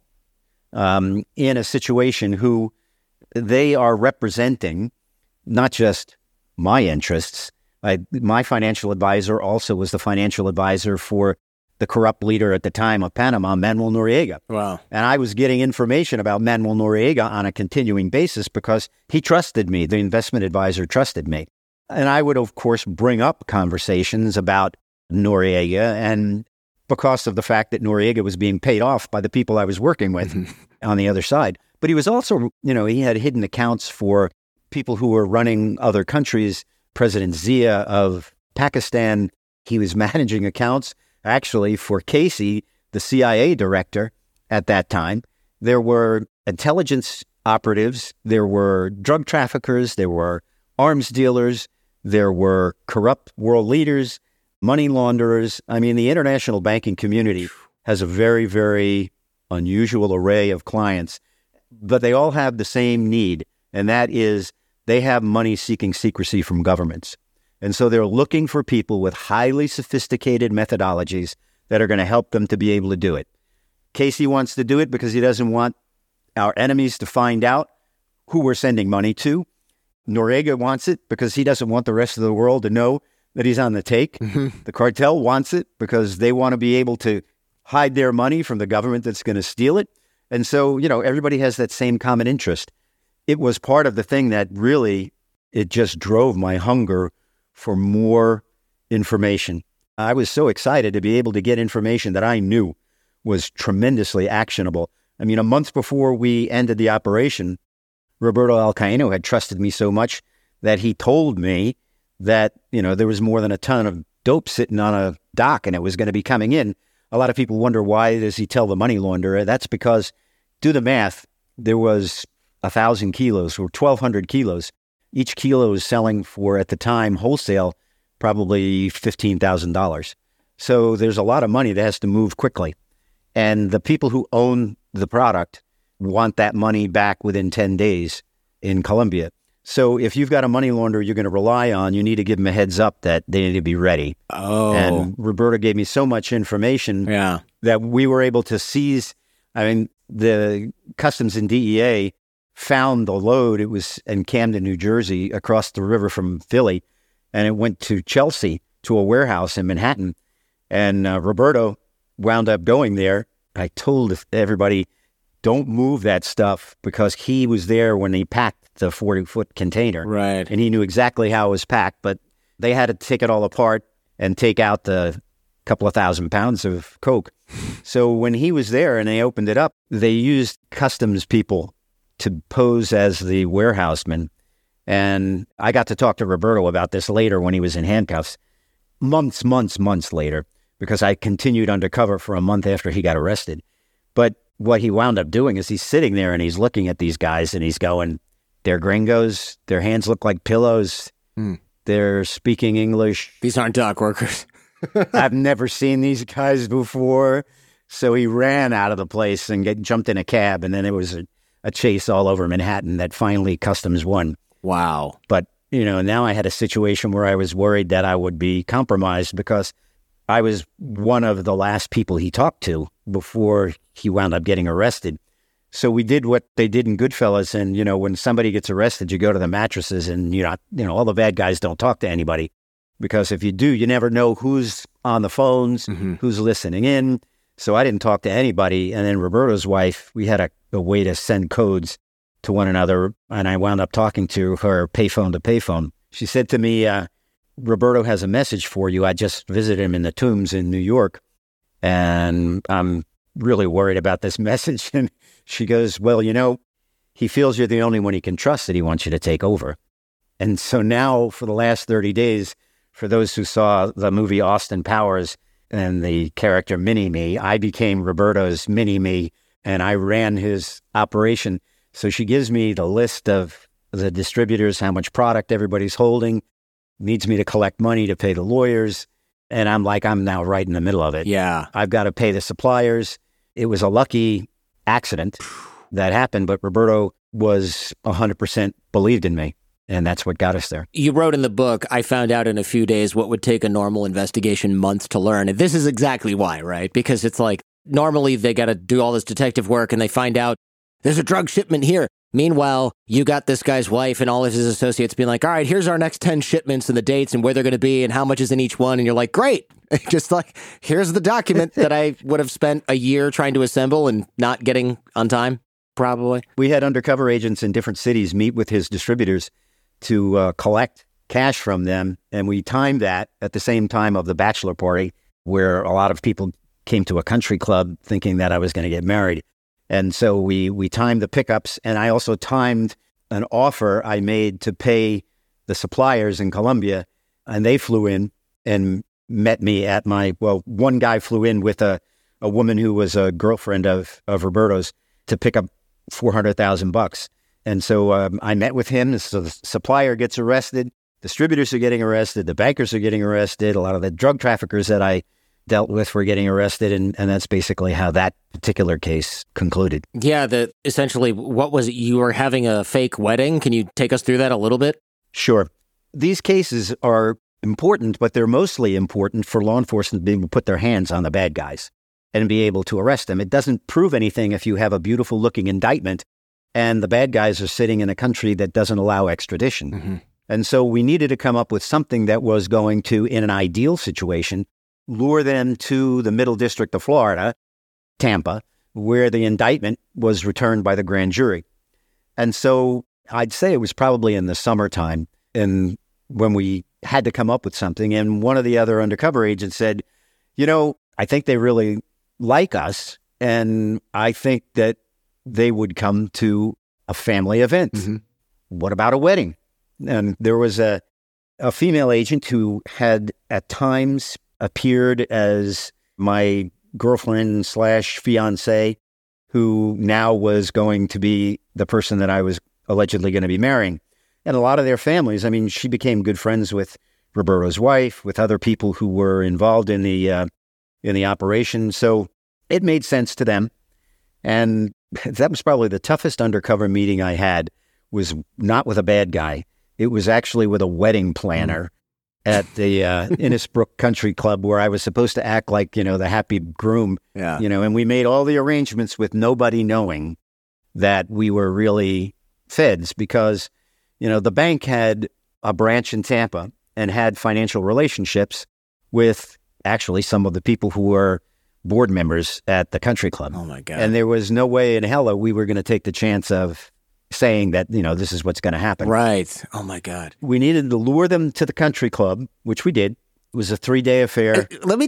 in a situation who they are representing not just my interests. My financial advisor also was the financial advisor for the corrupt leader at the time of Panama, Manuel Noriega. Wow. And I was getting information about Manuel Noriega on a continuing basis because he trusted me. The investment advisor trusted me. And I would, of course, bring up conversations about Noriega, and because of the fact that Noriega was being paid off by the people I was working with on the other side. But he was also, he had hidden accounts for people who were running other countries. President Zia of Pakistan, he was managing accounts actually for Casey, the CIA director at that time. There were intelligence operatives, there were drug traffickers, there were arms dealers, there were corrupt world leaders, money launderers. I mean, the international banking community has a very, very unusual array of clients, but they all have the same need, and that is they have money-seeking secrecy from governments. And so they're looking for people with highly sophisticated methodologies that are going to help them to be able to do it. Casey wants to do it because he doesn't want our enemies to find out who we're sending money to. Noriega wants it because he doesn't want the rest of the world to know that he's on the take. Mm-hmm. The cartel wants it because they want to be able to hide their money from the government that's going to steal it. And so, everybody has that same common interest. It was part of the thing that really, it just drove my hunger for more information. I was so excited to be able to get information that I knew was tremendously actionable. I mean, a month before we ended the operation, Roberto Alcaino had trusted me so much that he told me that, there was more than a ton of dope sitting on a dock and it was going to be coming in. A lot of people wonder, why does he tell the money launderer? That's because, do the math, there was 1,000 kilos or 1,200 kilos. Each kilo is selling for, at the time, wholesale, probably $15,000. So there's a lot of money that has to move quickly. And the people who own the product want that money back within 10 days in Colombia. So if you've got a money launderer you're going to rely on, you need to give them a heads up that they need to be ready. Oh. And Roberto gave me so much information that we were able to seize. I mean, the Customs and DEA found the load. It was in Camden, New Jersey, across the river from Philly, and it went to Chelsea, to a warehouse in Manhattan. And Roberto wound up going there. I told everybody, don't move that stuff, because he was there when he packed the 40-foot container. Right. And he knew exactly how it was packed, but they had to take it all apart and take out the couple of 1,000 pounds of coke. So when he was there and they opened it up, they used customs people to pose as the warehouseman. And I got to talk to Roberto about this later when he was in handcuffs, months later, because I continued undercover for a month after he got arrested. But what he wound up doing is he's sitting there and he's looking at these guys and he's going, they're gringos, their hands look like pillows, they're speaking English. These aren't dock workers. I've never seen these guys before. So he ran out of the place and jumped in a cab, and then it was a chase all over Manhattan that finally Customs won. Wow. But, now I had a situation where I was worried that I would be compromised, because I was one of the last people he talked to before he wound up getting arrested. So we did what they did in Goodfellas, and, when somebody gets arrested, you go to the mattresses, and, all the bad guys don't talk to anybody, because if you do, you never know who's on the phones, who's listening in. So I didn't talk to anybody. And then Roberto's wife, we had a way to send codes to one another, and I wound up talking to her payphone to payphone. She said to me, Roberto has a message for you. I just visited him in the Tombs in New York, and I'm really worried about this message. And she goes, well, he feels you're the only one he can trust, that he wants you to take over. And so now, for the last 30 days, for those who saw the movie Austin Powers and the character Mini-Me, I became Roberto's Mini-Me, and I ran his operation. So she gives me the list of the distributors, how much product everybody's holding, needs me to collect money to pay the lawyers. And I'm now right in the middle of it. Yeah. I've got to pay the suppliers. It was a lucky accident that happened, but Roberto was 100% believed in me. And that's what got us there. You wrote in the book, I found out in a few days what would take a normal investigation months to learn. And this is exactly why, right? Because it's like, normally they got to do all this detective work and they find out there's a drug shipment here. Meanwhile, you got this guy's wife and all of his associates being like, all right, here's our next 10 shipments and the dates and where they're going to be and how much is in each one. And you're like, great. Just like, here's the document that I would have spent a year trying to assemble and not getting on time, probably. We had undercover agents in different cities meet with his distributors to collect cash from them. And we timed that at the same time of the bachelor party, where a lot of people came to a country club thinking that I was going to get married. And so we timed the pickups, and I also timed an offer I made to pay the suppliers in Colombia, and they flew in and met me at one guy flew in with a woman who was a girlfriend of Roberto's to pick up $400,000. And so I met with him. So the supplier gets arrested, distributors are getting arrested, the bankers are getting arrested, a lot of the drug traffickers that I dealt with were getting arrested, and that's basically how that particular case concluded. Yeah, essentially, what was it? You were having a fake wedding? Can you take us through that a little bit? Sure. These cases are important, but they're mostly important for law enforcement to be able to put their hands on the bad guys and be able to arrest them. It doesn't prove anything if you have a beautiful-looking indictment and the bad guys are sitting in a country that doesn't allow extradition. Mm-hmm. And so we needed to come up with something that was going to, in an ideal situation, lure them to the Middle District of Florida, Tampa, where the indictment was returned by the grand jury. And so I'd say it was probably in the summertime, and when we had to come up with something, and one of the other undercover agents said, I think they really like us, and I think that they would come to a family event. Mm-hmm. What about a wedding? And there was a female agent who had at times appeared as my girlfriend / fiance, who now was going to be the person that I was allegedly going to be marrying. And a lot of their families, she became good friends with Roberto's wife, with other people who were involved in the operation. So it made sense to them. And that was probably the toughest undercover meeting I had, was not with a bad guy. It was actually with a wedding planner at the Innisbrook Country Club, where I was supposed to act like, the happy groom, and we made all the arrangements with nobody knowing that we were really feds, because, the bank had a branch in Tampa and had financial relationships with actually some of the people who were board members at the country club. Oh my God. And there was no way in hell we were going to take the chance of saying that, this is what's going to happen. Right. Oh my God. We needed to lure them to the country club, which we did. It was a 3-day affair.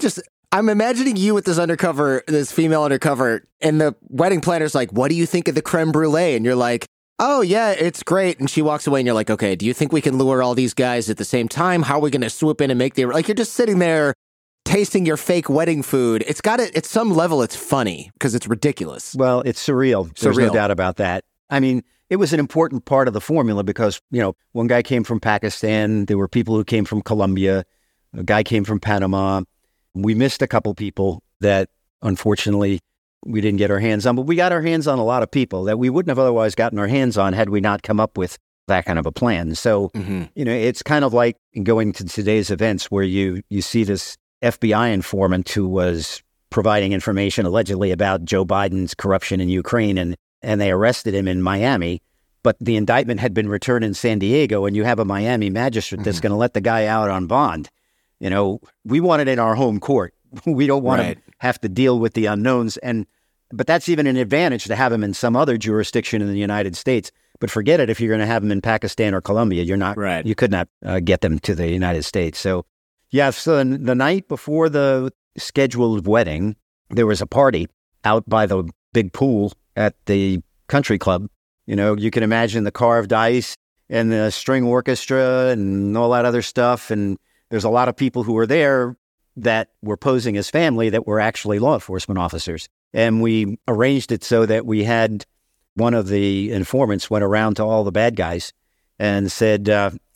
I'm imagining you with this female undercover, and the wedding planner's like, what do you think of the creme brulee? And you're like, oh yeah, it's great. And she walks away and you're like, okay, do you think we can lure all these guys at the same time? How are we going to swoop in and make you're just sitting there tasting your fake wedding food. At some level, it's funny because it's ridiculous. Well, it's surreal. There's no doubt about that. It was an important part of the formula because, one guy came from Pakistan. There were people who came from Colombia. A guy came from Panama. We missed a couple people that, unfortunately, we didn't get our hands on. But we got our hands on a lot of people that we wouldn't have otherwise gotten our hands on had we not come up with that kind of a plan. So, it's kind of like going to today's events where you see this FBI informant who was providing information allegedly about Joe Biden's corruption in Ukraine, and they arrested him in Miami, but the indictment had been returned in San Diego, and you have a Miami magistrate that's going to let the guy out on bond. We want it in our home court. We don't want to have to deal with the unknowns. But that's even an advantage to have him in some other jurisdiction in the United States. But forget it if you're going to have him in Pakistan or Colombia. You could not get them to the United States. So, so the night before the scheduled wedding, there was a party out by the big pool at the country club. You can imagine the carved ice and the string orchestra and all that other stuff. And there's a lot of people who were there that were posing as family that were actually law enforcement officers. And we arranged it so that we had one of the informants went around to all the bad guys and said,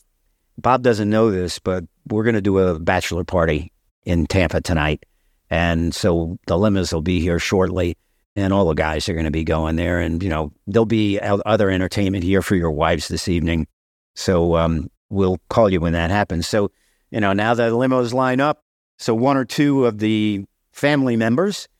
Bob doesn't know this, but we're going to do a bachelor party in Tampa tonight. And so the limos will be here shortly. And all the guys are going to be going there. And, there'll be other entertainment here for your wives this evening. So we'll call you when that happens. So, now the limos line up. So one or two of the family members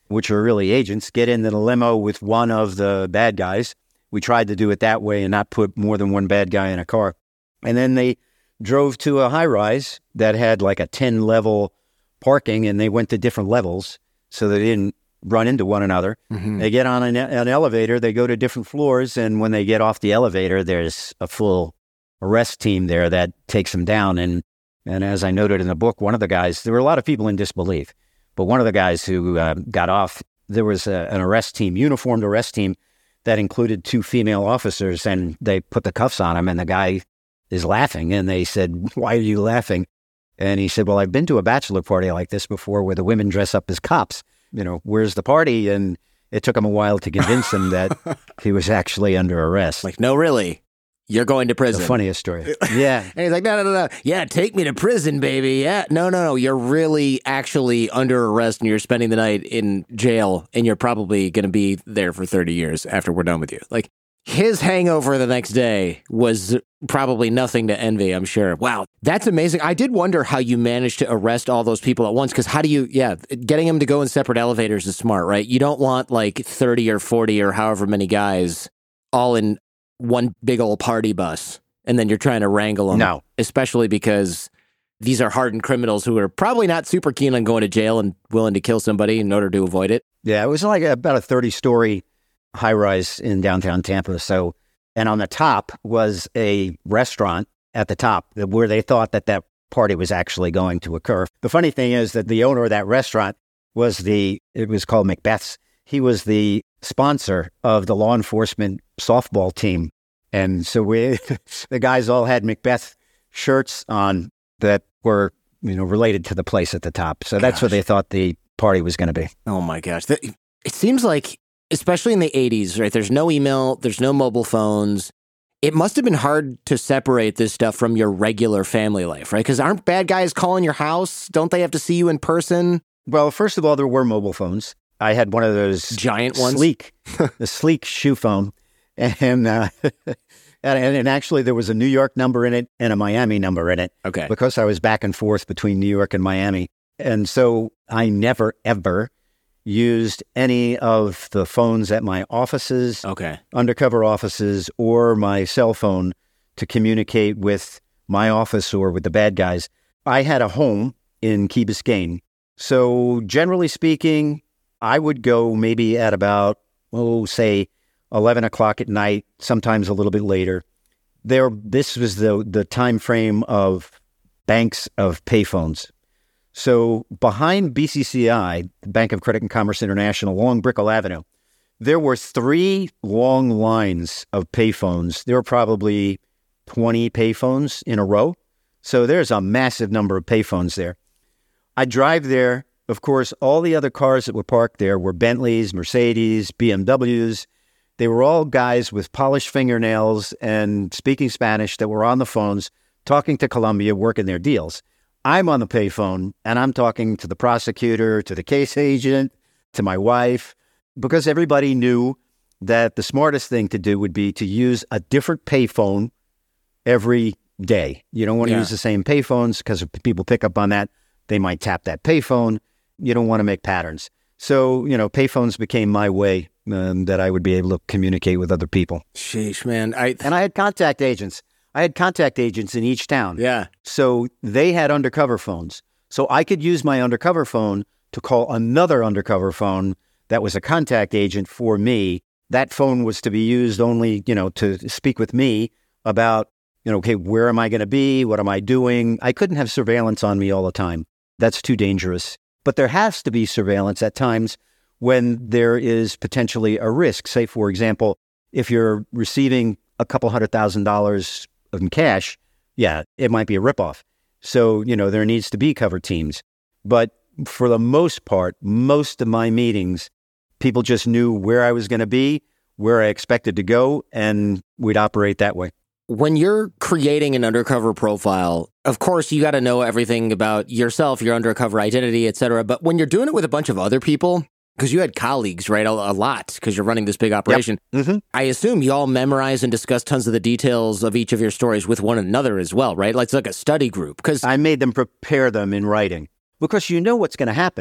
which are really agents, get into the limo with one of the bad guys. We tried to do it that way and not put more than one bad guy in a car. And then they drove to a high-rise that had like a 10-level parking, and they went to different levels so they didn't run into one another. Mm-hmm. They get on an elevator, they go to different floors, and when they get off the elevator, there's a full arrest team there that takes them down. And as I noted in the book, one of the guys, there were a lot of people in disbelief, but one of the guys who got off, there was an arrest team, uniformed arrest team, that included 2 female officers, and they put the cuffs on him, and the guy is laughing, and they said, "Why are you laughing?" And he said, "Well, I've been to a bachelor party like this before where the women dress up as cops. Where's the party?" And it took him a while to convince him that he was actually under arrest. Like, no, really? You're going to prison. The funniest story. Yeah. And he's like, no. Yeah, take me to prison, baby. Yeah. No. You're really actually under arrest and you're spending the night in jail and you're probably going to be there for 30 years after we're done with you. Like, his hangover the next day was probably nothing to envy, I'm sure. Wow. That's amazing. I did wonder how you managed to arrest all those people at once, because getting them to go in separate elevators is smart, right? You don't want like 30 or 40 or however many guys all in one big old party bus, and then you're trying to wrangle them. No. Especially because these are hardened criminals who are probably not super keen on going to jail and willing to kill somebody in order to avoid it. Yeah, it was like about a 30-story high-rise in downtown Tampa. So, and on the top was a restaurant at the top where they thought that party was actually going to occur. The funny thing is that the owner of that restaurant it was called Macbeth's. He was the sponsor of the law enforcement softball team. And so the guys all had Macbeth shirts on that were, related to the place at the top. So that's what they thought the party was going to be. Oh my gosh. It seems like, especially in the 80s, right? There's no email, there's no mobile phones. It must have been hard to separate this stuff from your regular family life, right? Because aren't bad guys calling your house? Don't they have to see you in person? Well, first of all, there were mobile phones. I had one of those giant ones, the sleek shoe phone, and actually there was a New York number in it and a Miami number in it. Okay, because I was back and forth between New York and Miami, and so I never ever used any of the phones at my offices, undercover offices, or my cell phone to communicate with my office or with the bad guys. I had a home in Key Biscayne, so generally speaking, I would go maybe at about, say 11 o'clock at night, sometimes a little bit later. This was the time frame of banks of payphones. So behind BCCI, the Bank of Credit and Commerce International, along Brickell Avenue, there were 3 long lines of payphones. There were probably 20 payphones in a row. So there's a massive number of payphones there. I drive there. Of course, all the other cars that were parked there were Bentleys, Mercedes, BMWs. They were all guys with polished fingernails and speaking Spanish that were on the phones, talking to Colombia, working their deals. I'm on the payphone, and I'm talking to the prosecutor, to the case agent, to my wife, because everybody knew that the smartest thing to do would be to use a different payphone every day. You don't want to use the same payphones, because if people pick up on that, they might tap that payphone. You don't want to make patterns. So, payphones became my way that I would be able to communicate with other people. Sheesh, man. And I had contact agents. I had contact agents in each town. Yeah. So they had undercover phones. So I could use my undercover phone to call another undercover phone that was a contact agent for me. That phone was to be used only, to speak with me about, okay, where am I going to be? What am I doing? I couldn't have surveillance on me all the time. That's too dangerous. But there has to be surveillance at times when there is potentially a risk. Say, for example, if you're receiving a couple $100,000 in cash, it might be a ripoff. So, there needs to be cover teams. But for the most part, most of my meetings, people just knew where I was going to be, where I expected to go, and we'd operate that way. When you're creating an undercover profile, of course, you got to know everything about yourself, your undercover identity, et cetera. But when you're doing it with a bunch of other people, because you had colleagues, right, a lot, because you're running this big operation, I assume you all memorize and discuss tons of the details of each of your stories with one another as well, right? Like it's like a study group. Because I made them prepare them in writing, because you know what's going to happen.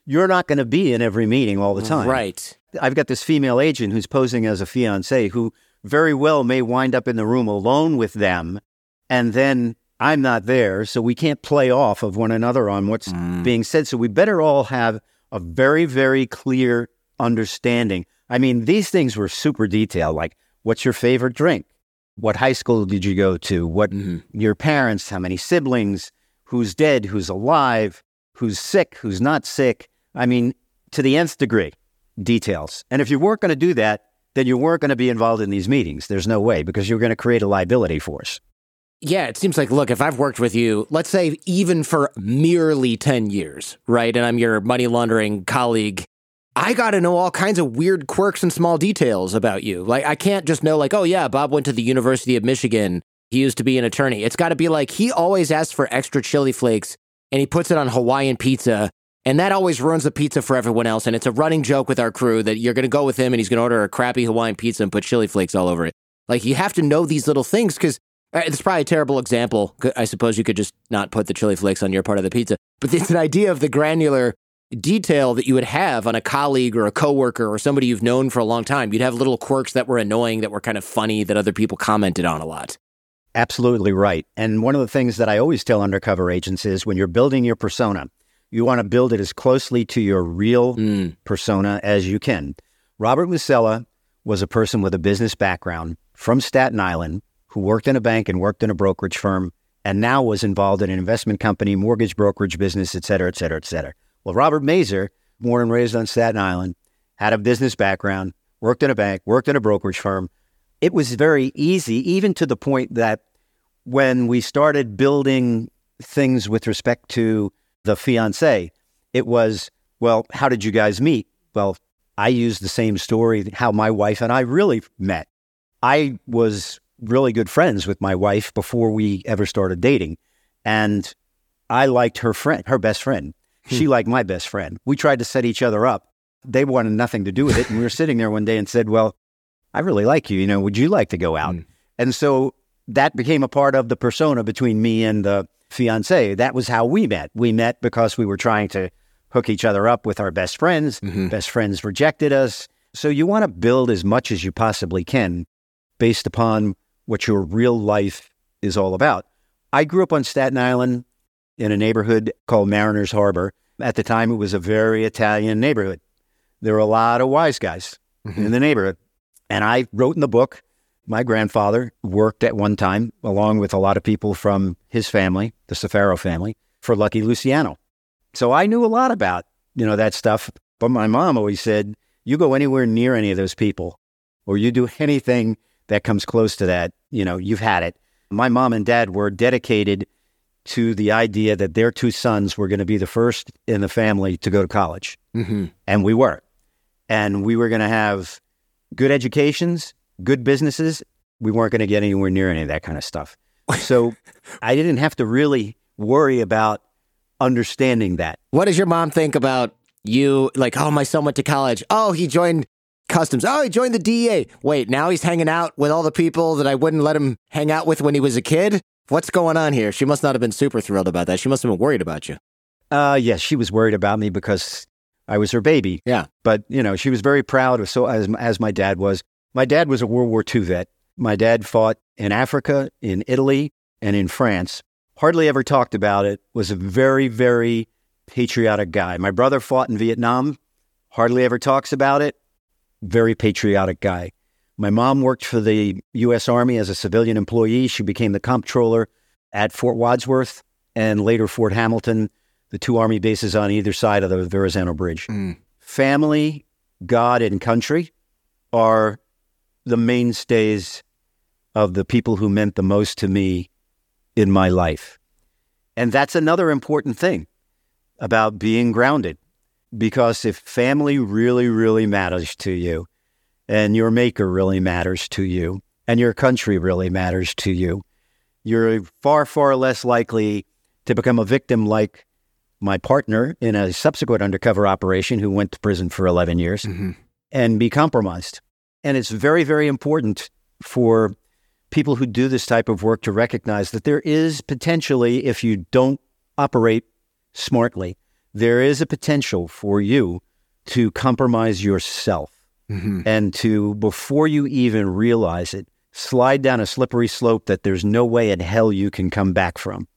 you're not going to be in every meeting all the time. Right. I've got this female agent who's posing as a fiancé who very well may wind up in the room alone with them, and then I'm not there, so we can't play off of one another on what's being said. So we better all have a very, very clear understanding. I mean, these things were super detailed, like what's your favorite drink? What high school did you go to? What your parents, how many siblings, who's dead, who's alive, who's sick, who's not sick. I mean, to the nth degree, details. And if you weren't going to do that, then you weren't going to be involved in these meetings. There's no way, because you're going to create a liability for us. Yeah, it seems like, look, if I've worked with you, let's say even for merely 10 years, right, and I'm your money laundering colleague, I got to know all kinds of weird quirks and small details about you. Like, I can't just know, like, oh, yeah, Bob went to the University of Michigan. He used to be an attorney. It's got to be like, he always asks for extra chili flakes, and he puts it on Hawaiian pizza, and that always ruins the pizza for everyone else. And it's a running joke with our crew that you're going to go with him, and he's going to order a crappy Hawaiian pizza and put chili flakes all over it. Like, you have to know these little things, because it's probably a terrible example. I suppose you could just not put the chili flakes on your part of the pizza. But it's an idea of the granular detail that you would have on a colleague or a coworker or somebody you've known for a long time. You'd have little quirks that were annoying, that were kind of funny, that other people commented on a lot. Absolutely right. And one of the things that I always tell undercover agents is when you're building your persona, you want to build it as closely to your real persona as you can. Robert Musella was a person with a business background from Staten Island who worked in a bank and worked in a brokerage firm and now was involved in an investment company, mortgage brokerage business, et cetera, et cetera, et cetera. Well, Robert Mazur, born and raised on Staten Island, had a business background, worked in a bank, worked in a brokerage firm. It was very easy, even to the point that when we started building things with respect to the fiancé, it was, well, how did you guys meet? Well, I used the same story, how my wife and I really met. I was really good friends with my wife before we ever started dating. And I liked her friend, her best friend. She liked my best friend. We tried to set each other up. They wanted nothing to do with it. And we were sitting there one day and said, well, I really like you. You know, would you like to go out? And so that became a part of the persona between me and the fiancé. That was how we met. We met because we were trying to hook each other up with our best friends. Best friends rejected us. So you want to build as much as you possibly can based upon what your real life is all about. I grew up on Staten Island in a neighborhood called Mariners Harbor. At the time, it was a very Italian neighborhood. There were a lot of wise guys in the neighborhood. And I wrote in the book, my grandfather worked at one time, along with a lot of people from his family, the Safaro family, for Lucky Luciano. So I knew a lot about, that stuff. But my mom always said, you go anywhere near any of those people, or you do anything that comes close to that, you've had it. My mom and dad were dedicated to the idea that their two sons were going to be the first in the family to go to college. And we were. And we were going to have good educations, good businesses. We weren't going to get anywhere near any of that kind of stuff. So I didn't have to really worry about understanding that. What does your mom think about you? Like, oh, my son went to college. Oh, he joined customs. Oh, he joined the DEA. Wait, now he's hanging out with all the people that I wouldn't let him hang out with when he was a kid? What's going on here? She must not have been super thrilled about that. She must have been worried about you. Yes, she was worried about me because I was her baby. Yeah. But, she was very proud of, so as my dad was. My dad was a World War II vet. My dad fought in Africa, in Italy, and in France. Hardly ever talked about it. Was a very, very patriotic guy. My brother fought in Vietnam. Hardly ever talks about it. Very patriotic guy. My mom worked for the U.S. Army as a civilian employee. She became the comptroller at Fort Wadsworth and later Fort Hamilton, the two Army bases on either side of the Verrazano Bridge. Family, God, and country are the mainstays of the people who meant the most to me in my life. And that's another important thing about being grounded, because if family really, really matters to you, and your maker really matters to you, and your country really matters to you, you're far, far less likely to become a victim like my partner in a subsequent undercover operation who went to prison for 11 years and be compromised. And it's very, very important for people who do this type of work to recognize that there is potentially, if you don't operate smartly, there is a potential for you to compromise yourself and to, before you even realize it, slide down a slippery slope that there's no way in hell you can come back from.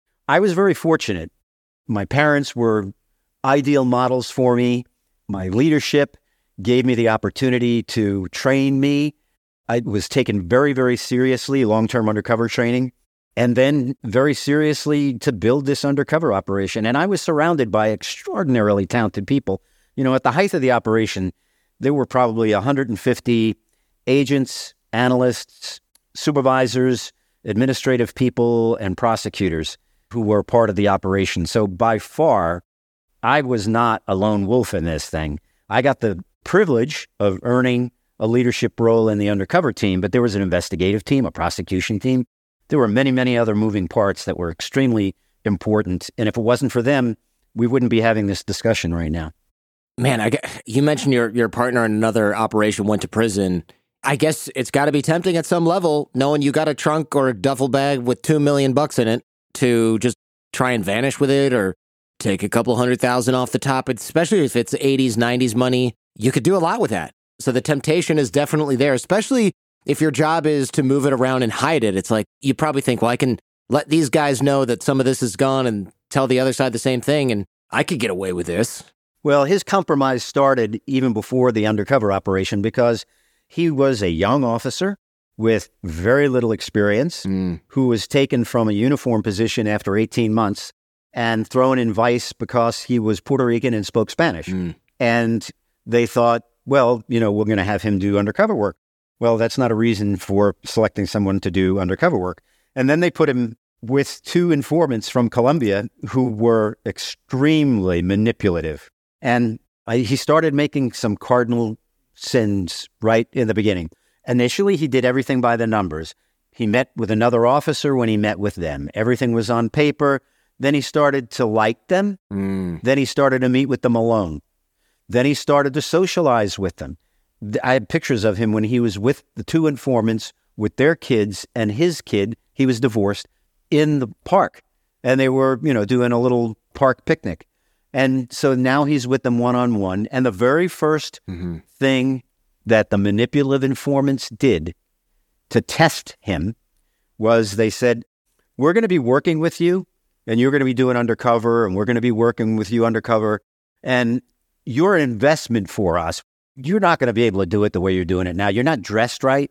I was very fortunate. My parents were ideal models for me. My leadership gave me the opportunity to train me. I was taken very, very seriously, long-term undercover training, and then very seriously to build this undercover operation. And I was surrounded by extraordinarily talented people. You know, at the height of the operation, there were probably 150 agents, analysts, supervisors, administrative people, and prosecutors who were part of the operation. So by far, I was not a lone wolf in this thing. I got the privilege of earning a leadership role in the undercover team, but there was an investigative team, a prosecution team. There were many, many other moving parts that were extremely important. And if it wasn't for them, we wouldn't be having this discussion right now. Man, you mentioned your partner in another operation went to prison. I guess it's got to be tempting at some level, knowing you got a trunk or a duffel bag with $2 million in it, to just try and vanish with it or take a couple $100,000 off the top, especially if it's 80s, 90s money. You could do a lot with that. So the temptation is definitely there, especially if your job is to move it around and hide it. It's like, you probably think, well, I can let these guys know that some of this is gone and tell the other side the same thing, and I could get away with this. Well, his compromise started even before the undercover operation because he was a young officer with very little experience who was taken from a uniform position after 18 months and thrown in vice because he was Puerto Rican and spoke Spanish. And they thought, well, you know, we're going to have him do undercover work. Well, that's not a reason for selecting someone to do undercover work. And then they put him with 2 informants from Colombia who were extremely manipulative. And he started making some cardinal sins right in the beginning. Initially, he did everything by the numbers. He met with another officer when he met with them. Everything was on paper. Then he started to like them. Then he started to meet with them alone. Then he started to socialize with them. I had pictures of him when he was with the 2 informants, with their kids and his kid. He was divorced, in the park. And they were, you know, doing a little park picnic. And so now he's with them one-on-one. And the very first thing that the manipulative informants did to test him was they said, we're going to be working with you, and you're going to be doing undercover, and we're going to be working with you undercover, and you're an investment for us. You're not going to be able to do it the way you're doing it now. You're not dressed right.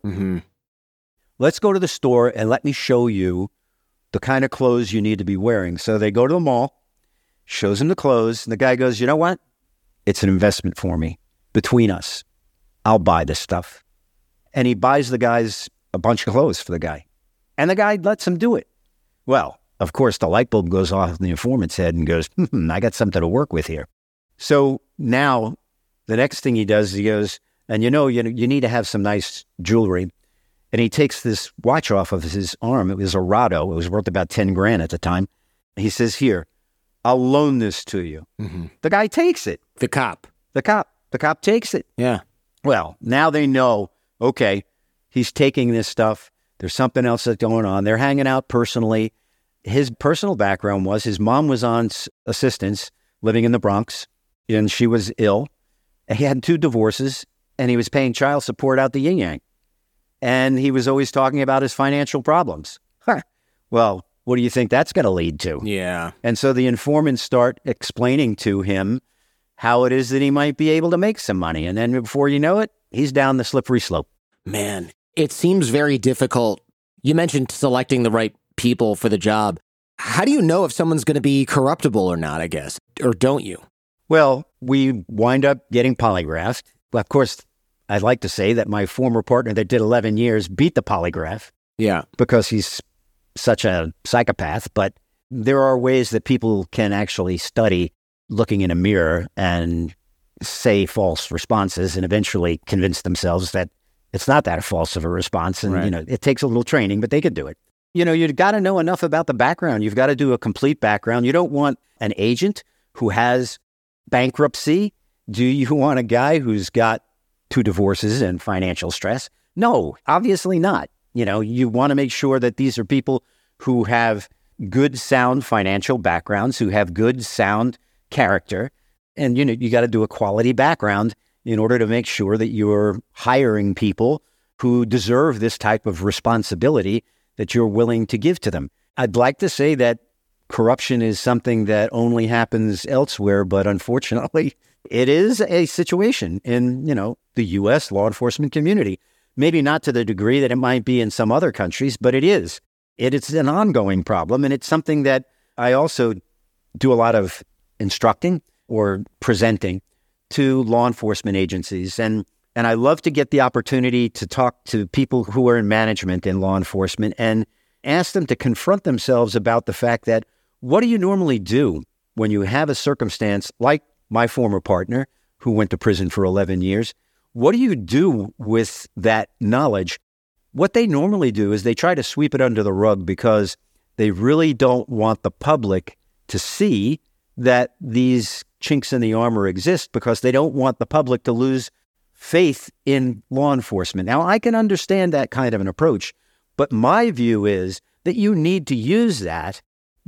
Let's go to the store and let me show you the kind of clothes you need to be wearing. So they go to the mall, shows him the clothes, and the guy goes, you know what? It's an investment for me. Between us, I'll buy this stuff. And he buys the guys a bunch of clothes for the guy. And the guy lets him do it. Well, of course, the light bulb goes off in the informant's head and goes, I got something to work with here. So now the next thing he does, he goes, and you need to have some nice jewelry. And he takes this watch off of his arm. It was a Rado. It was worth about 10 grand at the time. He says, here, I'll loan this to you. The guy takes it. The cop takes it. Yeah. Well, now they know, okay, he's taking this stuff. There's something else that's going on. They're hanging out personally. His personal background was his mom was on assistance living in the Bronx, and she was ill. He had 2 divorces, and he was paying child support out the yin-yang. And he was always talking about his financial problems. Well, what do you think that's going to lead to? Yeah. And so the informants start explaining to him how it is that he might be able to make some money. And then before you know it, he's down the slippery slope. Man, it seems very difficult. You mentioned selecting the right people for the job. How do you know if someone's going to be corruptible or not, I guess? Or don't you? Well, we wind up getting polygraphed. Well, of course, I'd like to say that my former partner that did 11 years beat the polygraph. Yeah. Because he's such a psychopath. But there are ways that people can actually study looking in a mirror and say false responses and eventually convince themselves that it's not that false of a response. And, right. It takes a little training, but they could do it. You've got to know enough about the background. You've got to do a complete background. You don't want an agent who has bankruptcy. Do you want a guy who's got 2 divorces and financial stress? No, obviously not. You want to make sure that these are people who have good, sound financial backgrounds, who have good, sound character. And, you got to do a quality background in order to make sure that you're hiring people who deserve this type of responsibility that you're willing to give to them. I'd like to say that corruption is something that only happens elsewhere, but unfortunately, it is a situation in, the U.S. law enforcement community. Maybe not to the degree that it might be in some other countries, but it is. It's an ongoing problem, and it's something that I also do a lot of instructing or presenting to law enforcement agencies. And I love to get the opportunity to talk to people who are in management in law enforcement and ask them to confront themselves about the fact that what do you normally do when you have a circumstance like my former partner who went to prison for 11 years? What do you do with that knowledge? What they normally do is they try to sweep it under the rug because they really don't want the public to see that these chinks in the armor exist, because they don't want the public to lose faith in law enforcement. Now, I can understand that kind of an approach, but my view is that you need to use that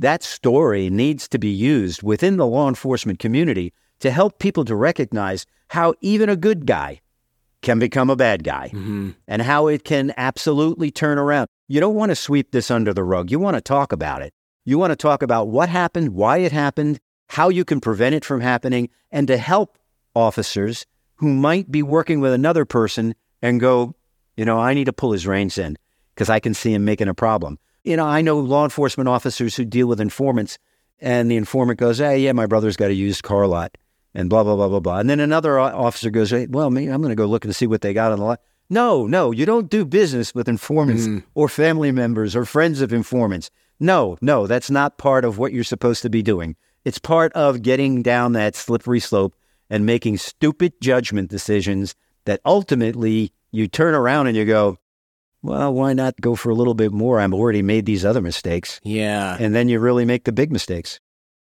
story needs to be used within the law enforcement community to help people to recognize how even a good guy can become a bad guy, and how it can absolutely turn around. You don't want to sweep this under the rug. You want to talk about it. You want to talk about what happened, why it happened, how you can prevent it from happening, and to help officers who might be working with another person and go, I need to pull his reins in because I can see him making a problem. I know law enforcement officers who deal with informants, and the informant goes, hey, yeah, my brother's got a used car lot, and blah, blah, blah, blah, blah. And then another officer goes, hey, well, maybe I'm going to go look and see what they got on the lot. No, you don't do business with informants or family members or friends of informants. No, that's not part of what you're supposed to be doing. It's part of getting down that slippery slope and making stupid judgment decisions that ultimately you turn around and you go, well, why not go for a little bit more? I've already made these other mistakes. Yeah. And then you really make the big mistakes.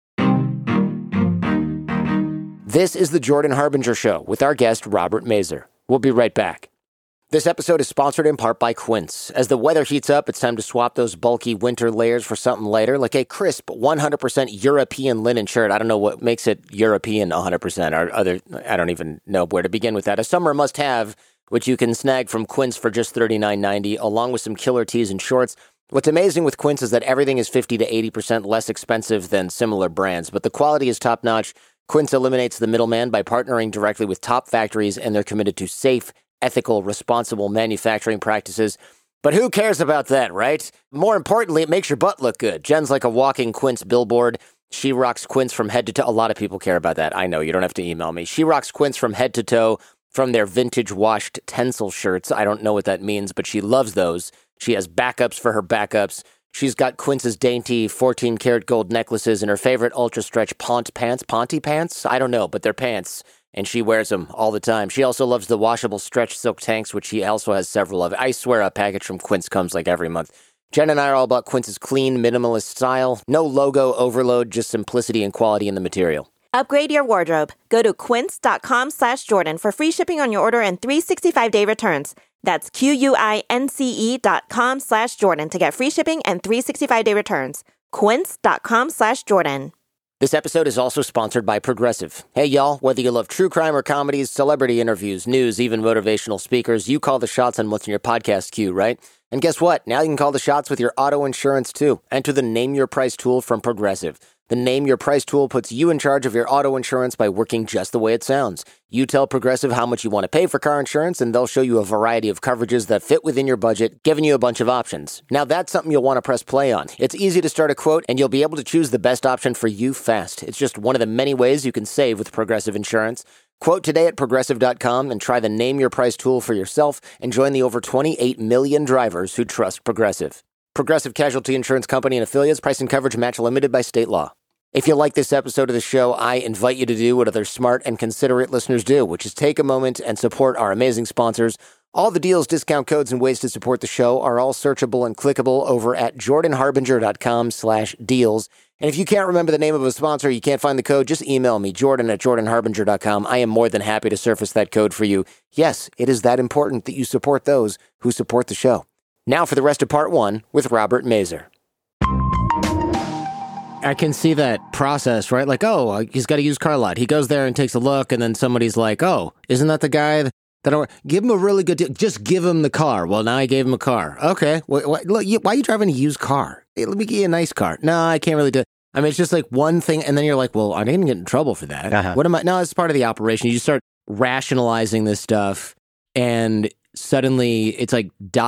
This is the Jordan Harbinger Show with our guest, Robert Mazur. We'll be right back. This episode is sponsored in part by Quince. As the weather heats up, it's time to swap those bulky winter layers for something lighter, like a crisp 100% European linen shirt. I don't know what makes it European 100%. I don't even know where to begin with that. A summer must-have, which you can snag from Quince for just $39.90, along with some killer tees and shorts. What's amazing with Quince is that everything is 50 to 80% less expensive than similar brands, but the quality is top-notch. Quince eliminates the middleman by partnering directly with top factories, and they're committed to safe, ethical, responsible manufacturing practices. But who cares about that, right? More importantly, it makes your butt look good. Jen's like a walking Quince billboard. She rocks Quince from head to toe. A lot of people care about that. I know, you don't have to email me. She rocks Quince from head to toe, from their vintage washed Tencel shirts. I don't know what that means, but she loves those. She has backups for her backups. She's got Quince's dainty 14-karat gold necklaces and her favorite ultra-stretch Ponte pants? I don't know, but they're pants, and she wears them all the time. She also loves the washable stretch silk tanks, which she also has several of. I swear a package from Quince comes like every month. Jen and I are all about Quince's clean, minimalist style. No logo overload, just simplicity and quality in the material. Upgrade your wardrobe. Go to quince.com/Jordan for free shipping on your order and 365-day returns. That's QUINCE.com/Jordan to get free shipping and 365-day returns. Quince.com/Jordan. This episode is also sponsored by Progressive. Hey, y'all, whether you love true crime or comedies, celebrity interviews, news, even motivational speakers, you call the shots on what's in your podcast queue, right? And guess what? Now you can call the shots with your auto insurance, too. Enter the Name Your Price tool from Progressive. The Name Your Price tool puts you in charge of your auto insurance by working just the way it sounds. You tell Progressive how much you want to pay for car insurance, and they'll show you a variety of coverages that fit within your budget, giving you a bunch of options. Now, that's something you'll want to press play on. It's easy to start a quote, and you'll be able to choose the best option for you fast. It's just one of the many ways you can save with Progressive Insurance. Quote today at Progressive.com and try the Name Your Price tool for yourself and join the over 28 million drivers who trust Progressive. Progressive Casualty Insurance Company and affiliates. Price and coverage match limited by state law. If you like this episode of the show, I invite you to do what other smart and considerate listeners do, which is take a moment and support our amazing sponsors. All the deals, discount codes, and ways to support the show are all searchable and clickable over at jordanharbinger.com/deals. And if you can't remember the name of a sponsor, you can't find the code, just email me, jordan@jordanharbinger.com. I am more than happy to surface that code for you. Yes, it is that important that you support those who support the show. Now for the rest of part one with Robert Mazur. I can see that process, right? Like, oh, he's got a used car lot. He goes there and takes a look, and then somebody's like, oh, isn't that the guy that give him a really good deal? Just give him the car. Well, now I gave him a car. Okay. Look, why are you driving a used car? Hey, let me get you a nice car. No, I can't really do it. I mean, it's just like one thing, and then you're like, well, I didn't get in trouble for that. Uh-huh. What am I? No, it's part of the operation. You start rationalizing this stuff, and suddenly it's like ...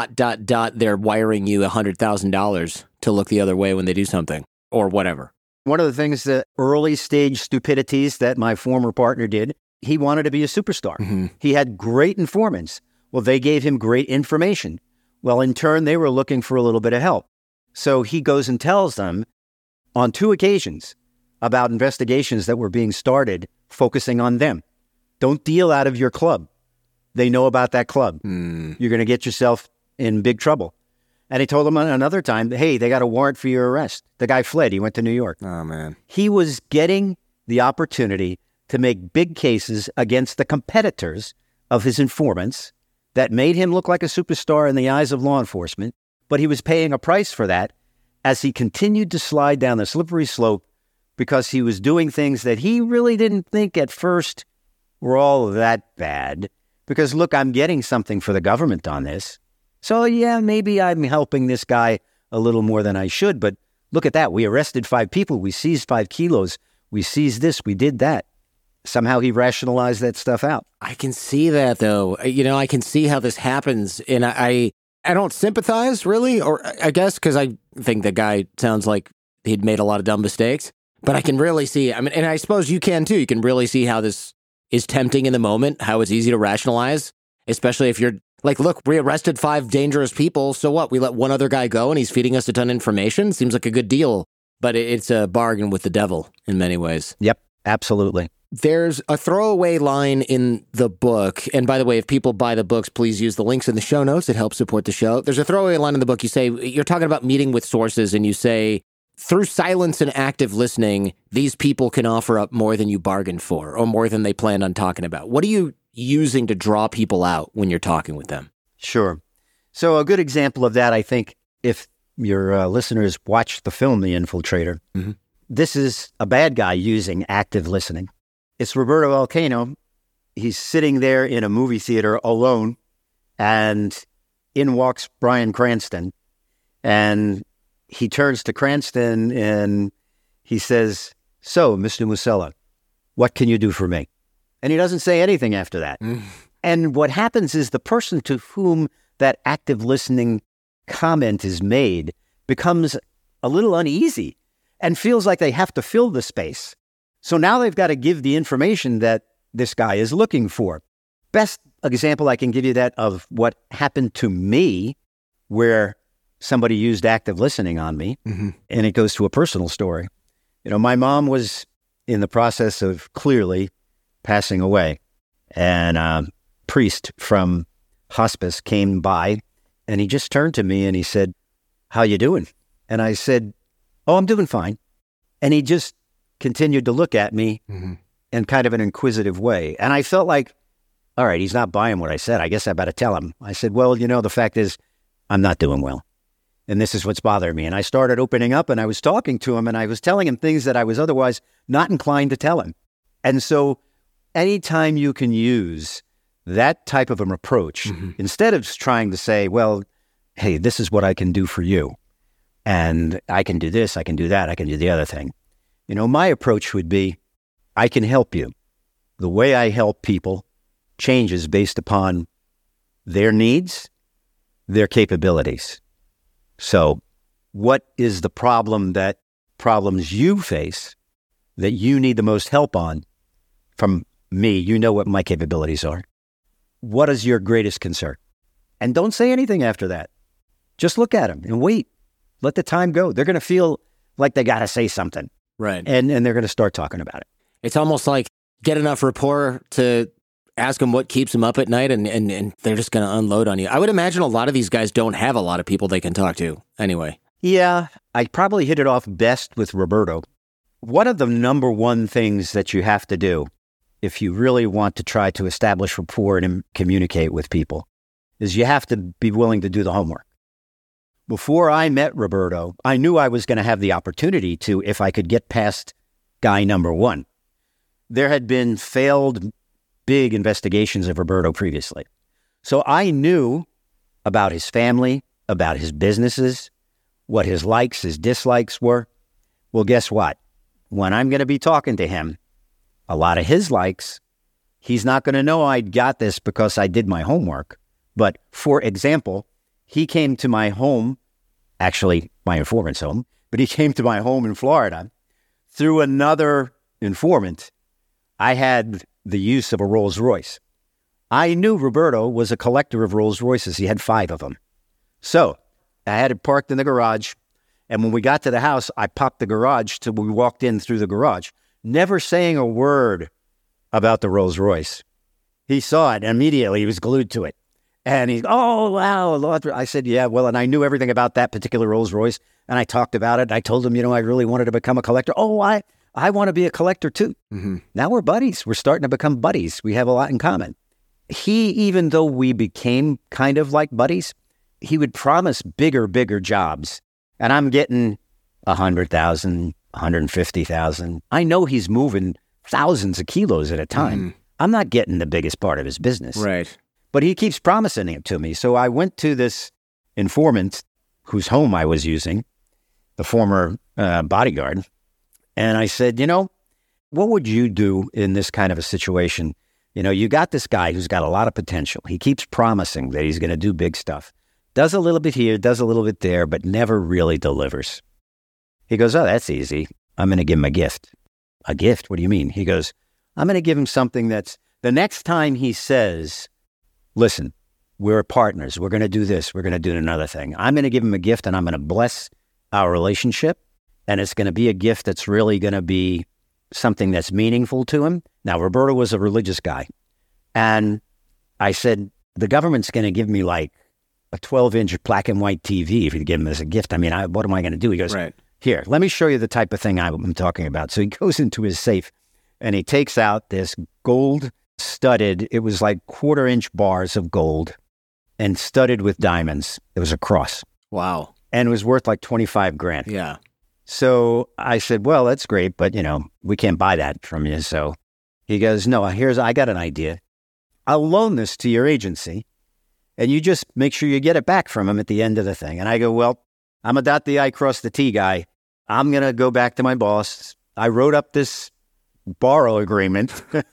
they're wiring you $100,000 to look the other way when they do something or whatever. One of the things, the early stage stupidities that my former partner did, he wanted to be a superstar. Mm-hmm. He had great informants. Well, they gave him great information. Well, in turn, they were looking for a little bit of help. So he goes and tells them on 2 occasions about investigations that were being started focusing on them. Don't deal out of your club. They know about that club. You're going to get yourself in big trouble. And he told them another time, hey, they got a warrant for your arrest. The guy fled. He went to New York. Oh, man. He was getting the opportunity to make big cases against the competitors of his informants that made him look like a superstar in the eyes of law enforcement. But he was paying a price for that as he continued to slide down the slippery slope because he was doing things that he really didn't think at first were all that bad. Because, look, I'm getting something for the government on this. So, yeah, maybe I'm helping this guy a little more than I should. But look at that. We arrested 5 people. We seized 5 kilos. We seized this. We did that. Somehow he rationalized that stuff out. I can see that, though. You know, I can see how this happens. And I don't sympathize, really, or I guess because I think the guy sounds like he'd made a lot of dumb mistakes. But I can really see, I mean, and I suppose you can, too. You can really see how this is tempting in the moment, how it's easy to rationalize, especially if you're like, look, we arrested 5 dangerous people. So what? We let one other guy go and he's feeding us a ton of information. Seems like a good deal, but it's a bargain with the devil in many ways. Yep, absolutely. There's a throwaway line in the book. And by the way, if people buy the books, please use the links in the show notes. It helps support the show. There's a throwaway line in the book. You say, you're talking about meeting with sources and you say, through silence and active listening, these people can offer up more than you bargained for or more than they planned on talking about. What are you using to draw people out when you're talking with them? Sure. So a good example of that, I think, if your listeners watch the film The Infiltrator, this is a bad guy using active listening. It's Roberto Alcano. He's sitting there in a movie theater alone, and in walks Bryan Cranston, and he turns to Cranston and he says, so, Mr. Musella, what can you do for me? And he doesn't say anything after that. And what happens is the person to whom that active listening comment is made becomes a little uneasy and feels like they have to fill the space. So now they've got to give the information that this guy is looking for. Best example I can give you that of what happened to me, where somebody used active listening on me, and it goes to a personal story. You know, my mom was in the process of clearly passing away, and a priest from hospice came by, and he just turned to me and he said, how you doing? And I said, oh, I'm doing fine. And he just continued to look at me in kind of an inquisitive way. And I felt like, all right, he's not buying what I said. I guess I better tell him. I said, well, you know, the fact is, I'm not doing well. And this is what's bothering me. And I started opening up and I was talking to him and I was telling him things that I was otherwise not inclined to tell him. And so anytime you can use that type of an approach, instead of trying to say, well, hey, this is what I can do for you. And I can do this, I can do that, I can do the other thing. You know, my approach would be, I can help you. The way I help people changes based upon their needs, their capabilities. So what is the problems you face that you need the most help on from me? You know what my capabilities are. What is your greatest concern? And don't say anything after that. Just look at them and wait. Let the time go. They're going to feel like they got to say something. Right. And they're going to start talking about it. It's almost like get enough rapport to ask them what keeps them up at night, and they're just going to unload on you. I would imagine a lot of these guys don't have a lot of people they can talk to anyway. Yeah, I probably hit it off best with Roberto. One of the number one things that you have to do if you really want to try to establish rapport and communicate with people is you have to be willing to do the homework. before I met Roberto, I knew I was going to have the opportunity to, if I could get past guy number one. There had been failed big investigations of Roberto previously. So I knew about his family, about his businesses, what his likes, his dislikes were. Well, guess what? When I'm going to be talking to him, a lot of his likes, he's not going to know I got this because I did my homework. But for example, he came to my home, actually my informant's home, but he came to my home in Florida through another informant. I had the use of a Rolls Royce. I knew Roberto was a collector of Rolls Royces. He had 5 of them. So I had it parked in the garage. And when we got to the house, I popped the garage till we walked in through the garage, never saying a word about the Rolls Royce. He saw it, and immediately he was glued to it. And he's, oh, wow. I said, yeah, well, and I knew everything about that particular Rolls Royce, and I talked about it. I told him, I really wanted to become a collector. Oh, I want to be a collector too. Mm-hmm. Now we're buddies. We're starting to become buddies. We have a lot in common. He, even though we became kind of like buddies, he would promise bigger jobs. And I'm getting 100,000, 150,000. I know he's moving thousands of kilos at a time. Mm. I'm not getting the biggest part of his business. Right. But he keeps promising it to me. So I went to this informant whose home I was using, the former bodyguard, and I said, what would you do in this kind of a situation? You got this guy who's got a lot of potential. He keeps promising that he's going to do big stuff. Does a little bit here, does a little bit there, but never really delivers. He goes, oh, that's easy. I'm going to give him a gift. A gift? What do you mean? He goes, I'm going to give him something that's, the next time he says, listen, we're partners. We're going to do this. We're going to do another thing. I'm going to give him a gift, and I'm going to bless our relationship. And it's going to be a gift that's really going to be something that's meaningful to him. Now, Roberto was a religious guy. And I said, the government's going to give me like a 12-inch black and white TV if you give him as a gift. I mean, what am I going to do? He goes, right. Here, let me show you the type of thing I'm talking about. So he goes into his safe and he takes out this gold studded, it was like 1/4-inch bars of gold and studded with diamonds. It was a cross. Wow. And it was worth like 25 grand. Yeah. So I said, well, that's great, but we can't buy that from you. So he goes, no, I got an idea. I'll loan this to your agency and you just make sure you get it back from him at the end of the thing. And I go, well, I'm a dot the I, cross the T guy. I'm going to go back to my boss. I wrote up this borrow agreement.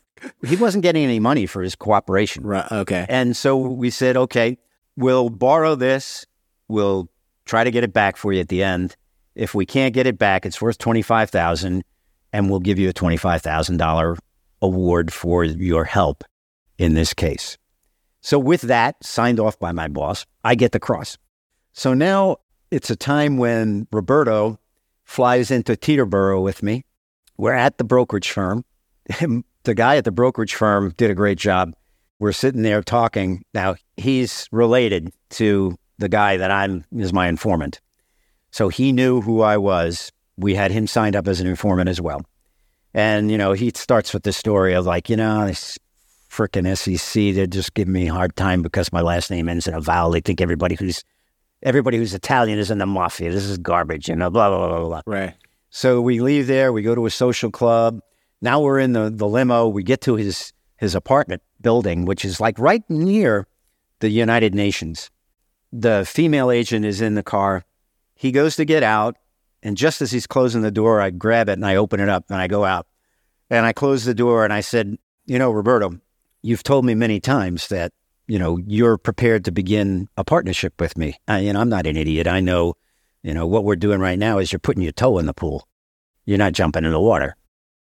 He wasn't getting any money for his cooperation. Right. Okay. And so we said, okay, we'll borrow this. We'll try to get it back for you at the end. If we can't get it back, it's worth $25,000, and we'll give you a $25,000 award for your help in this case. So with that, signed off by my boss, I get the cross. So now it's a time when Roberto flies into Teterboro with me. We're at the brokerage firm. The guy at the brokerage firm did a great job. We're sitting there talking. Now, he's related to the guy that is my informant. So he knew who I was. We had him signed up as an informant as well. And, he starts with the story of like, this frickin' SEC, they're just giving me a hard time because my last name ends in a vowel. They think everybody who's Italian is in the mafia. This is garbage, blah, blah, blah, blah, blah. Right. So we leave there. We go to a social club. Now we're in the limo. We get to his apartment building, which is like right near the United Nations. The female agent is in the car. He goes to get out, and just as he's closing the door, I grab it and I open it up and I go out. And I close the door and I said, Roberto, you've told me many times that, you're prepared to begin a partnership with me. I'm not an idiot. I know, what we're doing right now is you're putting your toe in the pool. You're not jumping in the water.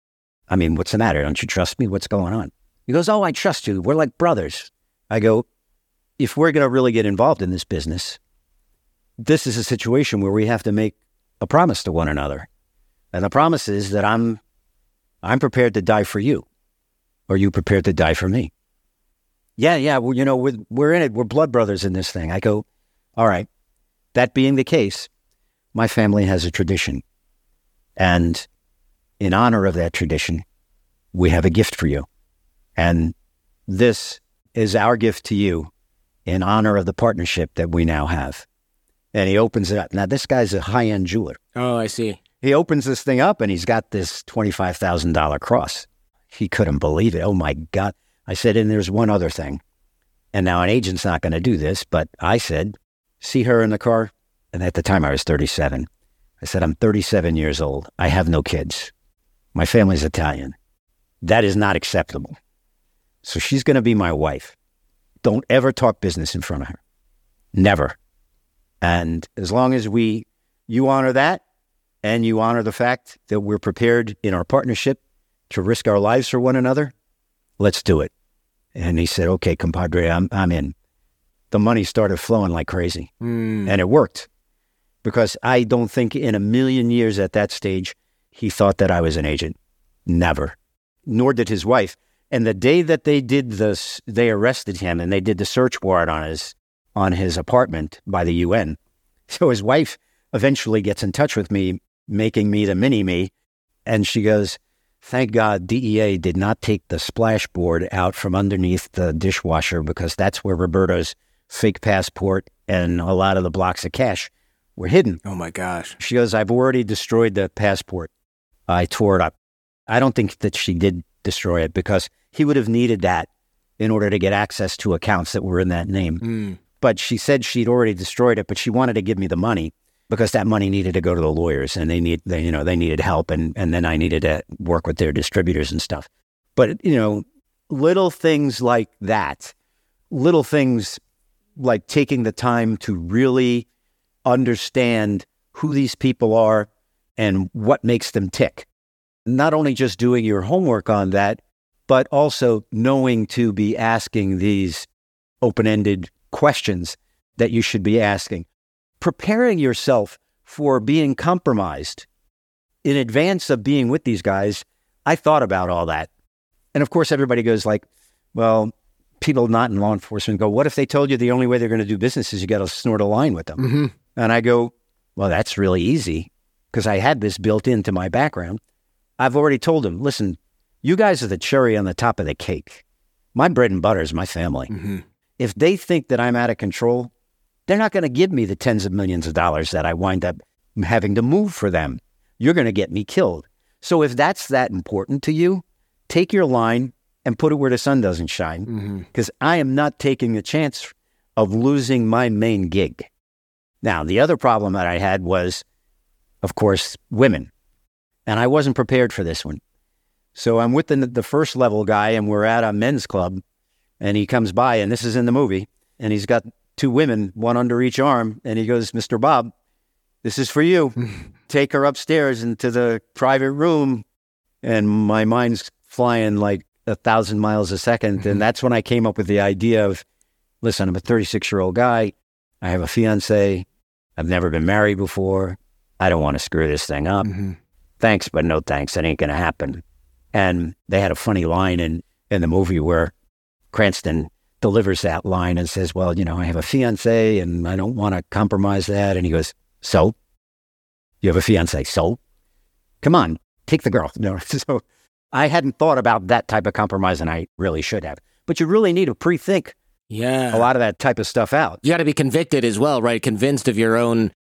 I mean, what's the matter? Don't you trust me? What's going on? He goes, oh, I trust you. We're like brothers. I go, if we're going to really get involved in this business, this is a situation where we have to make a promise to one another. And the promise is that I'm prepared to die for you. Are you prepared to die for me? Yeah. Well, we're in it. We're blood brothers in this thing. I go, all right. That being the case, my family has a tradition. And in honor of that tradition, we have a gift for you. And this is our gift to you in honor of the partnership that we now have. And he opens it up. Now, this guy's a high-end jeweler. Oh, I see. He opens this thing up, and he's got this $25,000 cross. He couldn't believe it. Oh, my God. I said, and there's one other thing. And now an agent's not going to do this, but I said, see her in the car? And at the time, I was 37. I said, I'm 37 years old. I have no kids. My family's Italian. That is not acceptable. So she's going to be my wife. Don't ever talk business in front of her. Never. And as long as you honor that, and you honor the fact that we're prepared in our partnership to risk our lives for one another, let's do it. And he said, okay, compadre, I'm in. The money started flowing like crazy. And it worked. Because I don't think in a million years at that stage, he thought that I was an agent. Never. Nor did his wife. And the day that they did this, they arrested him and they did the search warrant on his apartment by the UN. So his wife eventually gets in touch with me, making me the mini-me. And she goes, thank God DEA did not take the splash board out from underneath the dishwasher, because that's where Roberto's fake passport and a lot of the blocks of cash were hidden. Oh, my gosh. She goes, I've already destroyed the passport. I tore it up. I don't think that she did destroy it, because he would have needed that in order to get access to accounts that were in that name. But she said she'd already destroyed it, but she wanted to give me the money because that money needed to go to the lawyers, and they needed help, and then I needed to work with their distributors and stuff. But, little things like that, little things like taking the time to really understand who these people are and what makes them tick. Not only just doing your homework on that, but also knowing to be asking these open-ended questions that you should be asking. Preparing yourself for being compromised. In advance of being with these guys, I thought about all that. And of course, everybody goes like, well, people not in law enforcement go, what if they told you the only way they're going to do business is you got to snort a line with them? Mm-hmm. And I go, well, that's really easy, because I had this built into my background. I've already told them, listen, you guys are the cherry on the top of the cake. My bread and butter is my family. Mm-hmm. If they think that I'm out of control, they're not going to give me the tens of millions of dollars that I wind up having to move for them. You're going to get me killed. So if that's that important to you, take your line and put it where the sun doesn't shine, because I am not taking the chance of losing my main gig. Now, the other problem that I had was, of course, women. And I wasn't prepared for this one. So I'm with the first level guy, and we're at a men's club, and he comes by, and this is in the movie, and he's got two women, one under each arm, and he goes, Mr. Bob, this is for you. Take her upstairs into the private room. And my mind's flying like 1,000 miles a second. And that's when I came up with the idea of, listen, I'm a 36-year-old guy. I have a fiance. I've never been married before. I don't want to screw this thing up. Thanks, but no thanks. That ain't going to happen. And they had a funny line in the movie where Cranston delivers that line and says, well, I have a fiance and I don't want to compromise that. And he goes, so? You have a fiance, so? Come on, take the girl. No. So I hadn't thought about that type of compromise, and I really should have. But you really need to pre-think a lot of that type of stuff out. You got to be convicted as well, right? Convinced of your own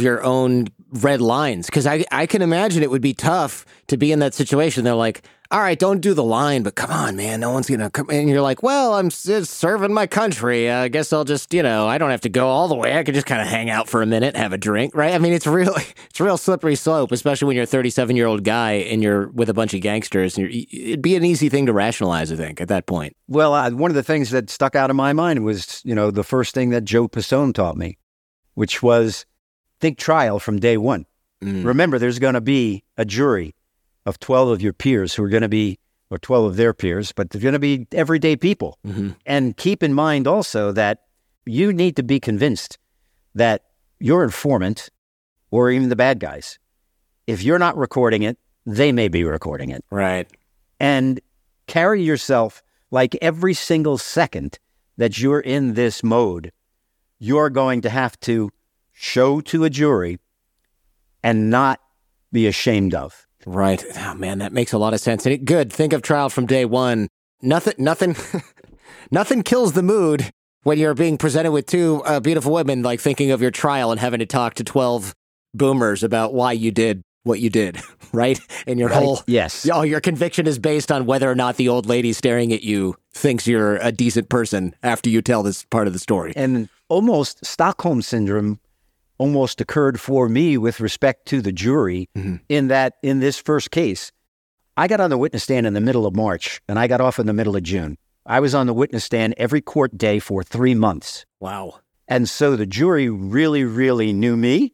red lines. Because I can imagine it would be tough to be in that situation. They're like, all right, don't do the line, but come on, man, no one's going to come. And you're like, well, I'm serving my country. I guess I'll just, I don't have to go all the way. I could just kind of hang out for a minute, have a drink, right? I mean, it's real slippery slope, especially when you're a 37-year-old guy and you're with a bunch of gangsters. And it'd be an easy thing to rationalize, I think, at that point. Well, one of the things that stuck out of my mind was, the first thing that Joe Pisone taught me, which was think trial from day one. Remember, there's going to be a jury of 12 of your peers who are going to be, or 12 of their peers, but they're going to be everyday people. And keep in mind also that you need to be convinced that your informant, or even the bad guys, if you're not recording it, they may be recording it. Right. And carry yourself like every single second that you're in this mode, you're going to have to show to a jury and not be ashamed of. Right. Oh, man, that makes a lot of sense. And good. Think of trial from day one. Nothing kills the mood when you're being presented with two beautiful women, like thinking of your trial and having to talk to 12 boomers about why you did what you did, right? And your whole, yes. Oh, your conviction is based on whether or not the old lady staring at you thinks you're a decent person after you tell this part of the story. And almost Stockholm Syndrome almost occurred for me with respect to the jury in that in this first case, I got on the witness stand in the middle of March and I got off in the middle of June. I was on the witness stand every court day for 3 months. Wow. And so the jury really, really knew me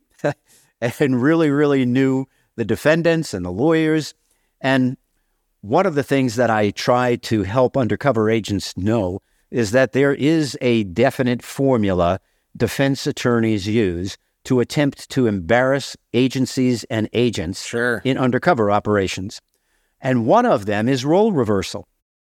and really, really knew the defendants and the lawyers. And one of the things that I try to help undercover agents know is that there is a definite formula defense attorneys use to attempt to embarrass agencies and agents in undercover operations. And one of them is role reversal.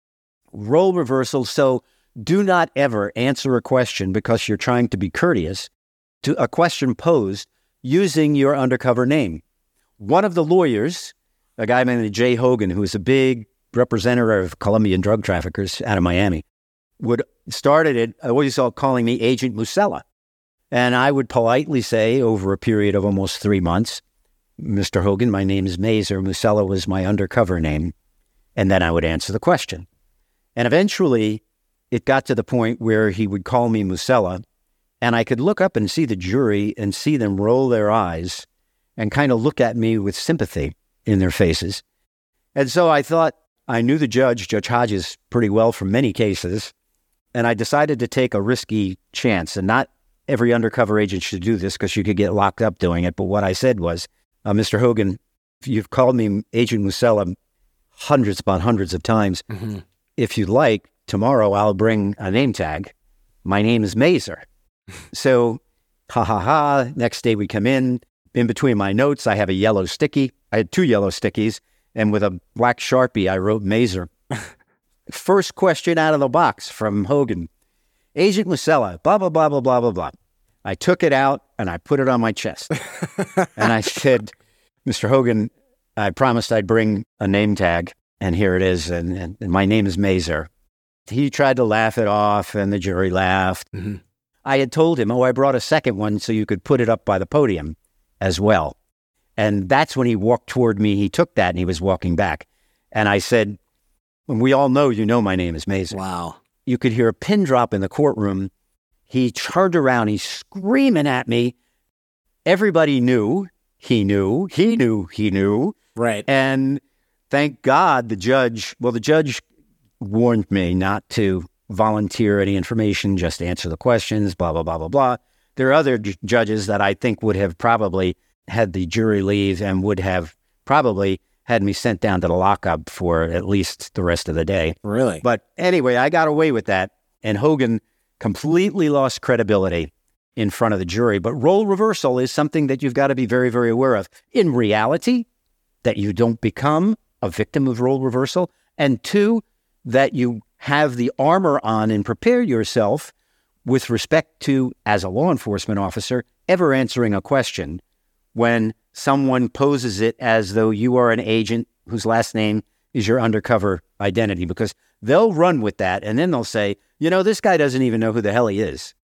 Role reversal, so do not ever answer a question because you're trying to be courteous to a question posed using your undercover name. One of the lawyers, a guy named Jay Hogan, who is a big representative of Colombian drug traffickers out of Miami, started it always calling me Agent Musella. And I would politely say over a period of almost 3 months, Mr. Hogan, my name is Mazur. Musella was my undercover name. And then I would answer the question. And eventually it got to the point where he would call me Musella, and I could look up and see the jury and see them roll their eyes and kind of look at me with sympathy in their faces. And so I thought I knew the Judge Hodges, pretty well from many cases, and I decided to take a risky chance. And not every undercover agent should do this because you could get locked up doing it. But what I said was, Mr. Hogan, you've called me Agent Musella hundreds upon hundreds of times. If you'd like, tomorrow I'll bring a name tag. My name is Mazur. So, next day we come in between my notes, I have a yellow sticky. I had 2 yellow stickies, and with a black Sharpie, I wrote Mazur. First question out of the box from Hogan. Agent Musella, blah, blah, blah, blah, blah, blah, blah. I took it out, and I put it on my chest. And I said, Mr. Hogan, I promised I'd bring a name tag, and here it is, and my name is Mazur. He tried to laugh it off, and the jury laughed. I had told him, I brought a second one so you could put it up by the podium as well. And that's when he walked toward me. He took that, and he was walking back. And I said, we all know you know my name is Mazur. Wow. You could hear a pin drop in the courtroom. He turned around, he's screaming at me. Everybody knew, he knew. Right. And thank God the judge warned me not to volunteer any information, just answer the questions, blah, blah, blah, blah, blah. There are other judges that I think would have probably had the jury leave and would have probably had me sent down to the lockup for at least the rest of the day. Really? But anyway, I got away with that. And Hogan completely lost credibility in front of the jury. But role reversal is something that you've got to be very, very aware of. In reality, that you don't become a victim of role reversal. And 2, that you have the armor on and prepare yourself with respect to, as a law enforcement officer, ever answering a question when someone poses it as though you are an agent whose last name is your undercover identity, because they'll run with that and then they'll say, this guy doesn't even know who the hell he is.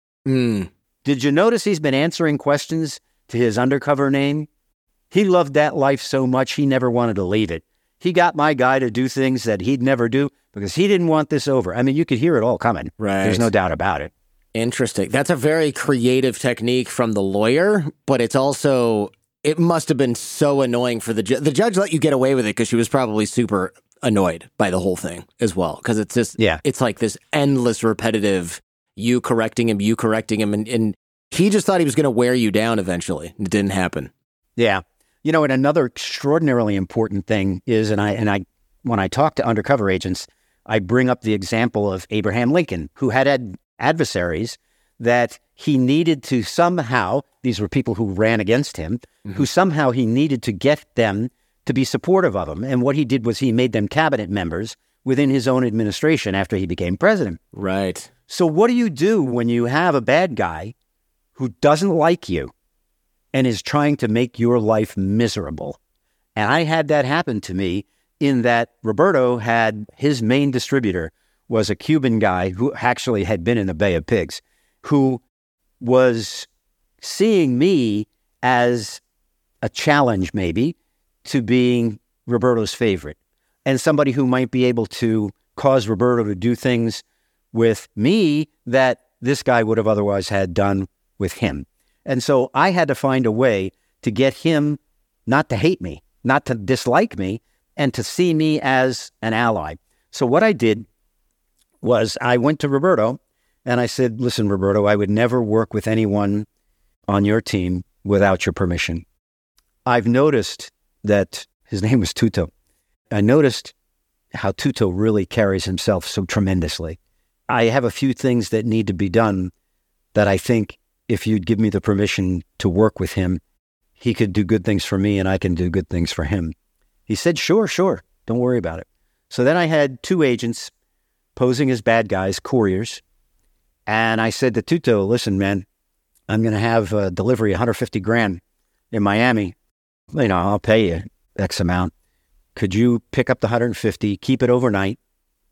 Did you notice he's been answering questions to his undercover name? He loved that life so much he never wanted to leave it. He got my guy to do things that he'd never do because he didn't want this over. I mean, you could hear it all coming. Right. There's no doubt about it. Interesting. That's a very creative technique from the lawyer, but it's also, it must have been so annoying for the judge. The judge let you get away with it because she was probably super annoyed by the whole thing as well. Because it's just, it's like this endless repetitive, you correcting him, and he just thought he was going to wear you down eventually. It didn't happen. Yeah. And another extraordinarily important thing is, and I, when I talk to undercover agents, I bring up the example of Abraham Lincoln, who had adversaries that he needed to somehow, these were people who ran against him, who somehow he needed to get them to be supportive of him. And what he did was he made them cabinet members within his own administration after he became president. Right. So what do you do when you have a bad guy who doesn't like you and is trying to make your life miserable? And I had that happen to me in that Roberto had his main distributor was a Cuban guy who actually had been in the Bay of Pigs. who was seeing me as a challenge maybe to being Roberto's favorite, and somebody who might be able to cause Roberto to do things with me that this guy would have otherwise had done with him. And so I had to find a way to get him not to hate me, not to dislike me, and to see me as an ally. So what I did was I went to Roberto and I said, listen, Roberto, I would never work with anyone on your team without your permission. I've noticed that his name was Tuto. I noticed how Tuto really carries himself so tremendously. I have a few things that need to be done that I think if you'd give me the permission to work with him, he could do good things for me and I can do good things for him. He said, sure, don't worry about it. So then I had 2 agents posing as bad guys, couriers. And I said to Tuto, listen, man, I'm going to have a delivery $150,000 in Miami. I'll pay you X amount. Could you pick up the 150, keep it overnight,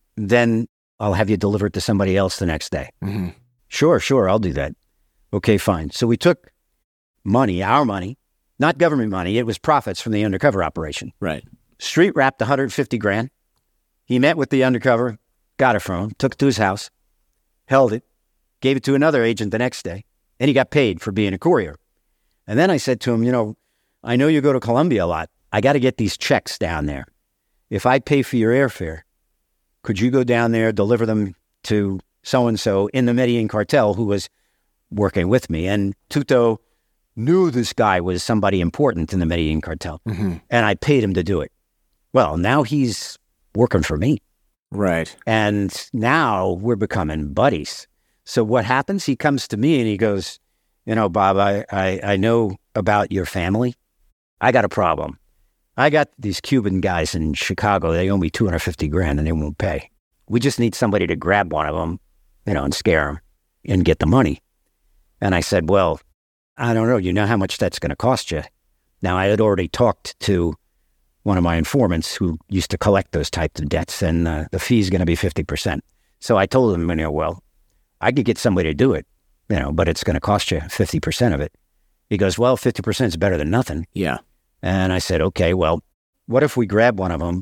then I'll have you deliver it to somebody else the next day. Mm-hmm. Sure, I'll do that. Okay, fine. So we took money, our money, not government money. It was profits from the undercover operation. Right. Street wrapped $150,000. He met with the undercover, got it from him, took it to his house, held it, gave it to another agent the next day, and he got paid for being a courier. And then I said to him, I know you go to Colombia a lot. I got to get these checks down there. If I pay for your airfare, could you go down there, deliver them to so-and-so in the Medellin cartel who was working with me? And Tuto knew this guy was somebody important in the Medellin cartel. Mm-hmm. And I paid him to do it. Well, now he's working for me. Right. And now we're becoming buddies. So what happens? He comes to me and he goes, Bob, I know about your family. I got a problem. I got these Cuban guys in Chicago. They owe me $250,000 and they won't pay. We just need somebody to grab one of them, and scare them and get the money. And I said, well, I don't know. You know how much that's going to cost you. Now, I had already talked to one of my informants who used to collect those types of debts, and the fee is going to be 50%. So I told him, well, I could get somebody to do it, but it's going to cost you 50% of it. He goes, well, 50% is better than nothing. Yeah. And I said, okay, well, what if we grab one of them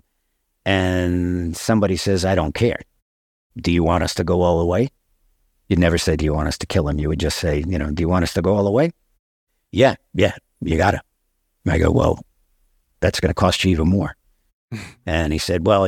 and somebody says, I don't care. Do you want us to go all the way? You'd never say, do you want us to kill him? You would just say, do you want us to go all the way? Yeah, you got to. I go, well, that's going to cost you even more. And he said, well,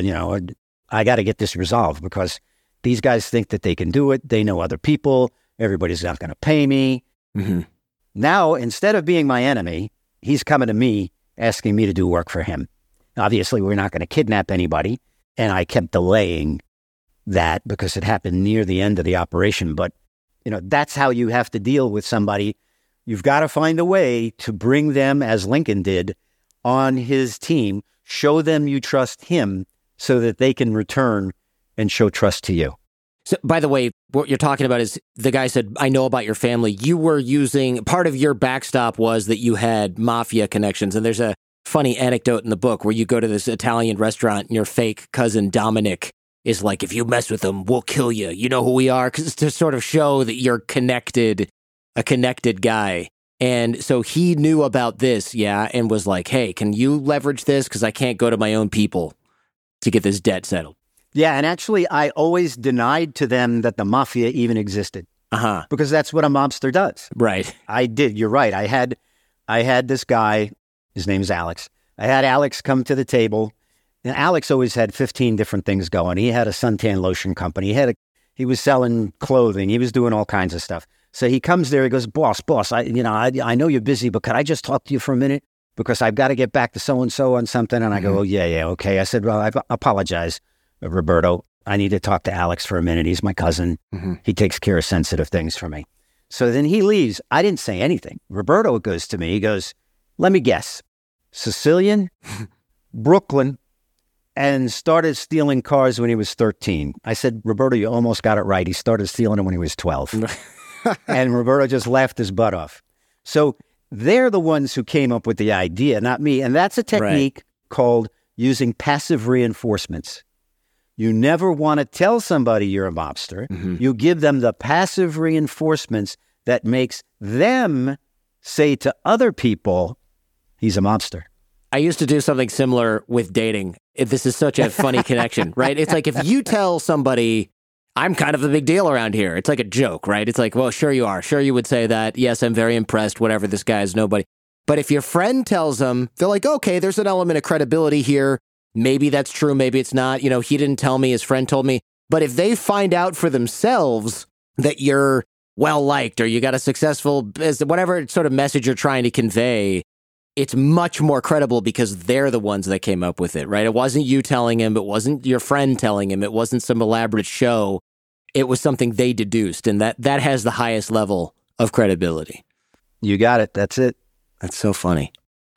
I got to get this resolved because these guys think that they can do it. They know other people. Everybody's not going to pay me. Mm-hmm. Now, instead of being my enemy, he's coming to me asking me to do work for him. Obviously, we're not going to kidnap anybody. And I kept delaying that because it happened near the end of the operation. But, that's how you have to deal with somebody. You've got to find a way to bring them, as Lincoln did, on his team, show them you trust him so that they can return and show trust to you. So, by the way, what you're talking about is the guy said, I know about your family. You were using, part of your backstop was that you had mafia connections. And there's a funny anecdote in the book where you go to this Italian restaurant and your fake cousin Dominic is like, if you mess with them, we'll kill you. You know who we are? Because to sort of show that you're connected, a connected guy. And so he knew about this, and was like, hey, can you leverage this? Because I can't go to my own people to get this debt settled. Yeah, and actually, I always denied to them that the mafia even existed. Uh-huh. Because that's what a mobster does. Right. I did. You're right. I had this guy, his name's Alex. I had Alex come to the table, and Alex always had 15 different things going. He had a suntan lotion company. He was selling clothing. He was doing all kinds of stuff. So he comes there. He goes, boss, I know you're busy, but could I just talk to you for a minute? Because I've got to get back to so-and-so on something. And I go, oh, yeah, okay. I said, well, I apologize, Roberto. I need to talk to Alex for a minute. He's my cousin. Mm-hmm. He takes care of sensitive things for me. So then he leaves. I didn't say anything. Roberto goes to me. He goes, let me guess. Sicilian, Brooklyn, and started stealing cars when he was 13. I said, Roberto, you almost got it right. He started stealing them when he was 12. And Roberto just laughed his butt off. So they're the ones who came up with the idea, not me. And that's a technique called using passive reinforcements. You never want to tell somebody you're a mobster. You give them the passive reinforcements that makes them say to other people, he's a mobster. I used to do something similar with dating. This is such a funny connection, right? It's like if you tell somebody, I'm kind of a big deal around here. It's like a joke, right? It's like, well, sure you are. Sure you would say that. Yes, I'm very impressed. Whatever, this guy is nobody. But if your friend tells them, they're like, okay, there's an element of credibility here. Maybe that's true. Maybe it's not. You know, he didn't tell me. His friend told me. But if they find out for themselves that you're well-liked or you got a successful business, whatever sort of message you're trying to convey, it's much more credible because they're the ones that came up with it, right? It wasn't you telling him. It wasn't your friend telling him. It wasn't some elaborate show. It was something they deduced, and that has the highest level of credibility. You got it. That's it. That's so funny.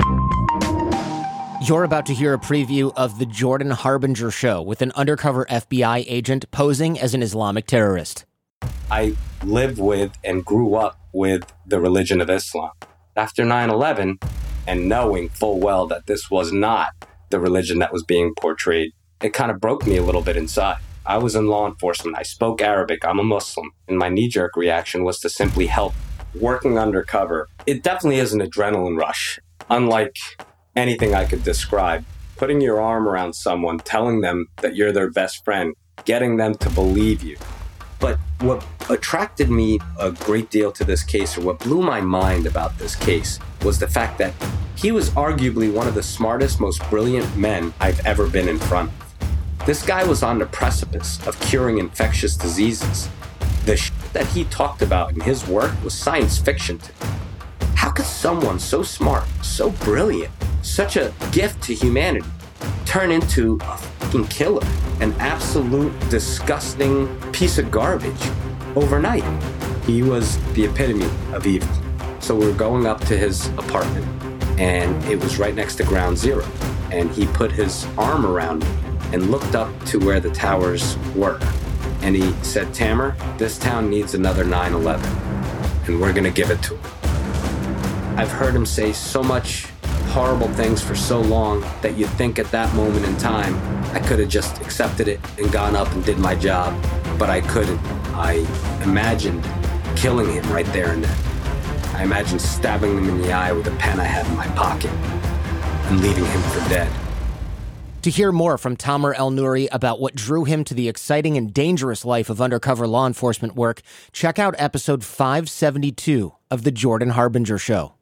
You're about to hear a preview of The Jordan Harbinger Show with an undercover FBI agent posing as an Islamic terrorist. I lived with and grew up with the religion of Islam. After 9/11, and knowing full well that this was not the religion that was being portrayed, it kind of broke me a little bit inside. I was in law enforcement. I spoke Arabic. I'm a Muslim. And my knee-jerk reaction was to simply help. Working undercover, it definitely is an adrenaline rush. Unlike anything I could describe, putting your arm around someone, telling them that you're their best friend, getting them to believe you. But what attracted me a great deal to this case, or what blew my mind about this case, was the fact that he was arguably one of the smartest, most brilliant men I've ever been in front of. This guy was on the precipice of curing infectious diseases. The shit that he talked about in his work was science fiction to me. How could someone so smart, so brilliant, such a gift to humanity, turn into a fucking killer, an absolute disgusting piece of garbage overnight? He was the epitome of evil. So we were going up to his apartment, and it was right next to Ground Zero. And he put his arm around me and looked up to where the towers were. And he said, Tamer, this town needs another 9/11, and we're going to give it to him. I've heard him say so much horrible things for so long that you'd think at that moment in time, I could have just accepted it and gone up and did my job, but I couldn't. I imagined killing him right there and then. I imagined stabbing him in the eye with a pen I had in my pocket and leaving him for dead. To hear more from Tamer El-Nouri about what drew him to the exciting and dangerous life of undercover law enforcement work, check out episode 572 of The Jordan Harbinger Show.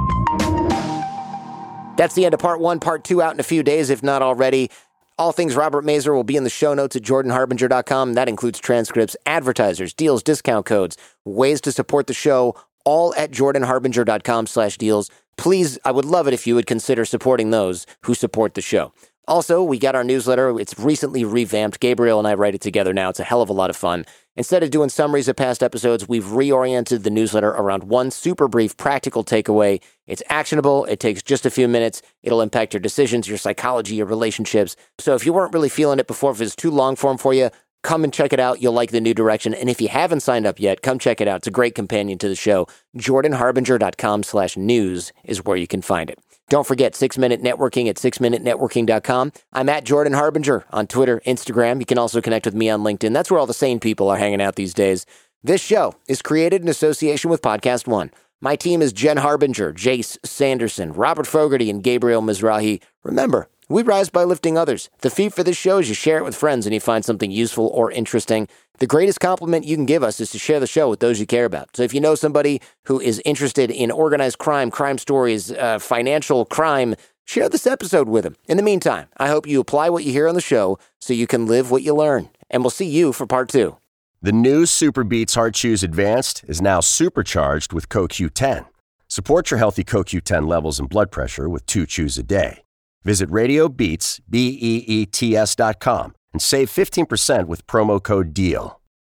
That's the end of part one. Part two out in a few days, if not already. All things Robert Mazer will be in the show notes at jordanharbinger.com. That includes transcripts, advertisers, deals, discount codes, ways to support the show, all at jordanharbinger.com/deals. Please, I would love it if you would consider supporting those who support the show. Also, we got our newsletter. It's recently revamped. Gabriel and I write it together now. It's a hell of a lot of fun. Instead of doing summaries of past episodes, we've reoriented the newsletter around one super brief practical takeaway. It's actionable. It takes just a few minutes. It'll impact your decisions, your psychology, your relationships. So if you weren't really feeling it before, if it's too long form for you, come and check it out. You'll like the new direction. And if you haven't signed up yet, come check it out. It's a great companion to the show. jordanharbinger.com/news is where you can find it. Don't forget 6-Minute Networking at 6minute-networking.com. I'm at Jordan Harbinger on Twitter, Instagram. You can also connect with me on LinkedIn. That's where all the sane people are hanging out these days. This show is created in association with Podcast One. My team is Jen Harbinger, Jace Sanderson, Robert Fogarty, and Gabriel Mizrahi. Remember, we rise by lifting others. The fee for this show is you share it with friends and you find something useful or interesting. The greatest compliment you can give us is to share the show with those you care about. So if you know somebody who is interested in organized crime, crime stories, financial crime, share this episode with them. In the meantime, I hope you apply what you hear on the show so you can live what you learn. And we'll see you for part two. The new Super Beats Heart Chews Advanced is now supercharged with CoQ10. Support your healthy CoQ10 levels and blood pressure with 2 chews a day. Visit RadioBeats, BEETS.com, and save 15% with promo code DEAL.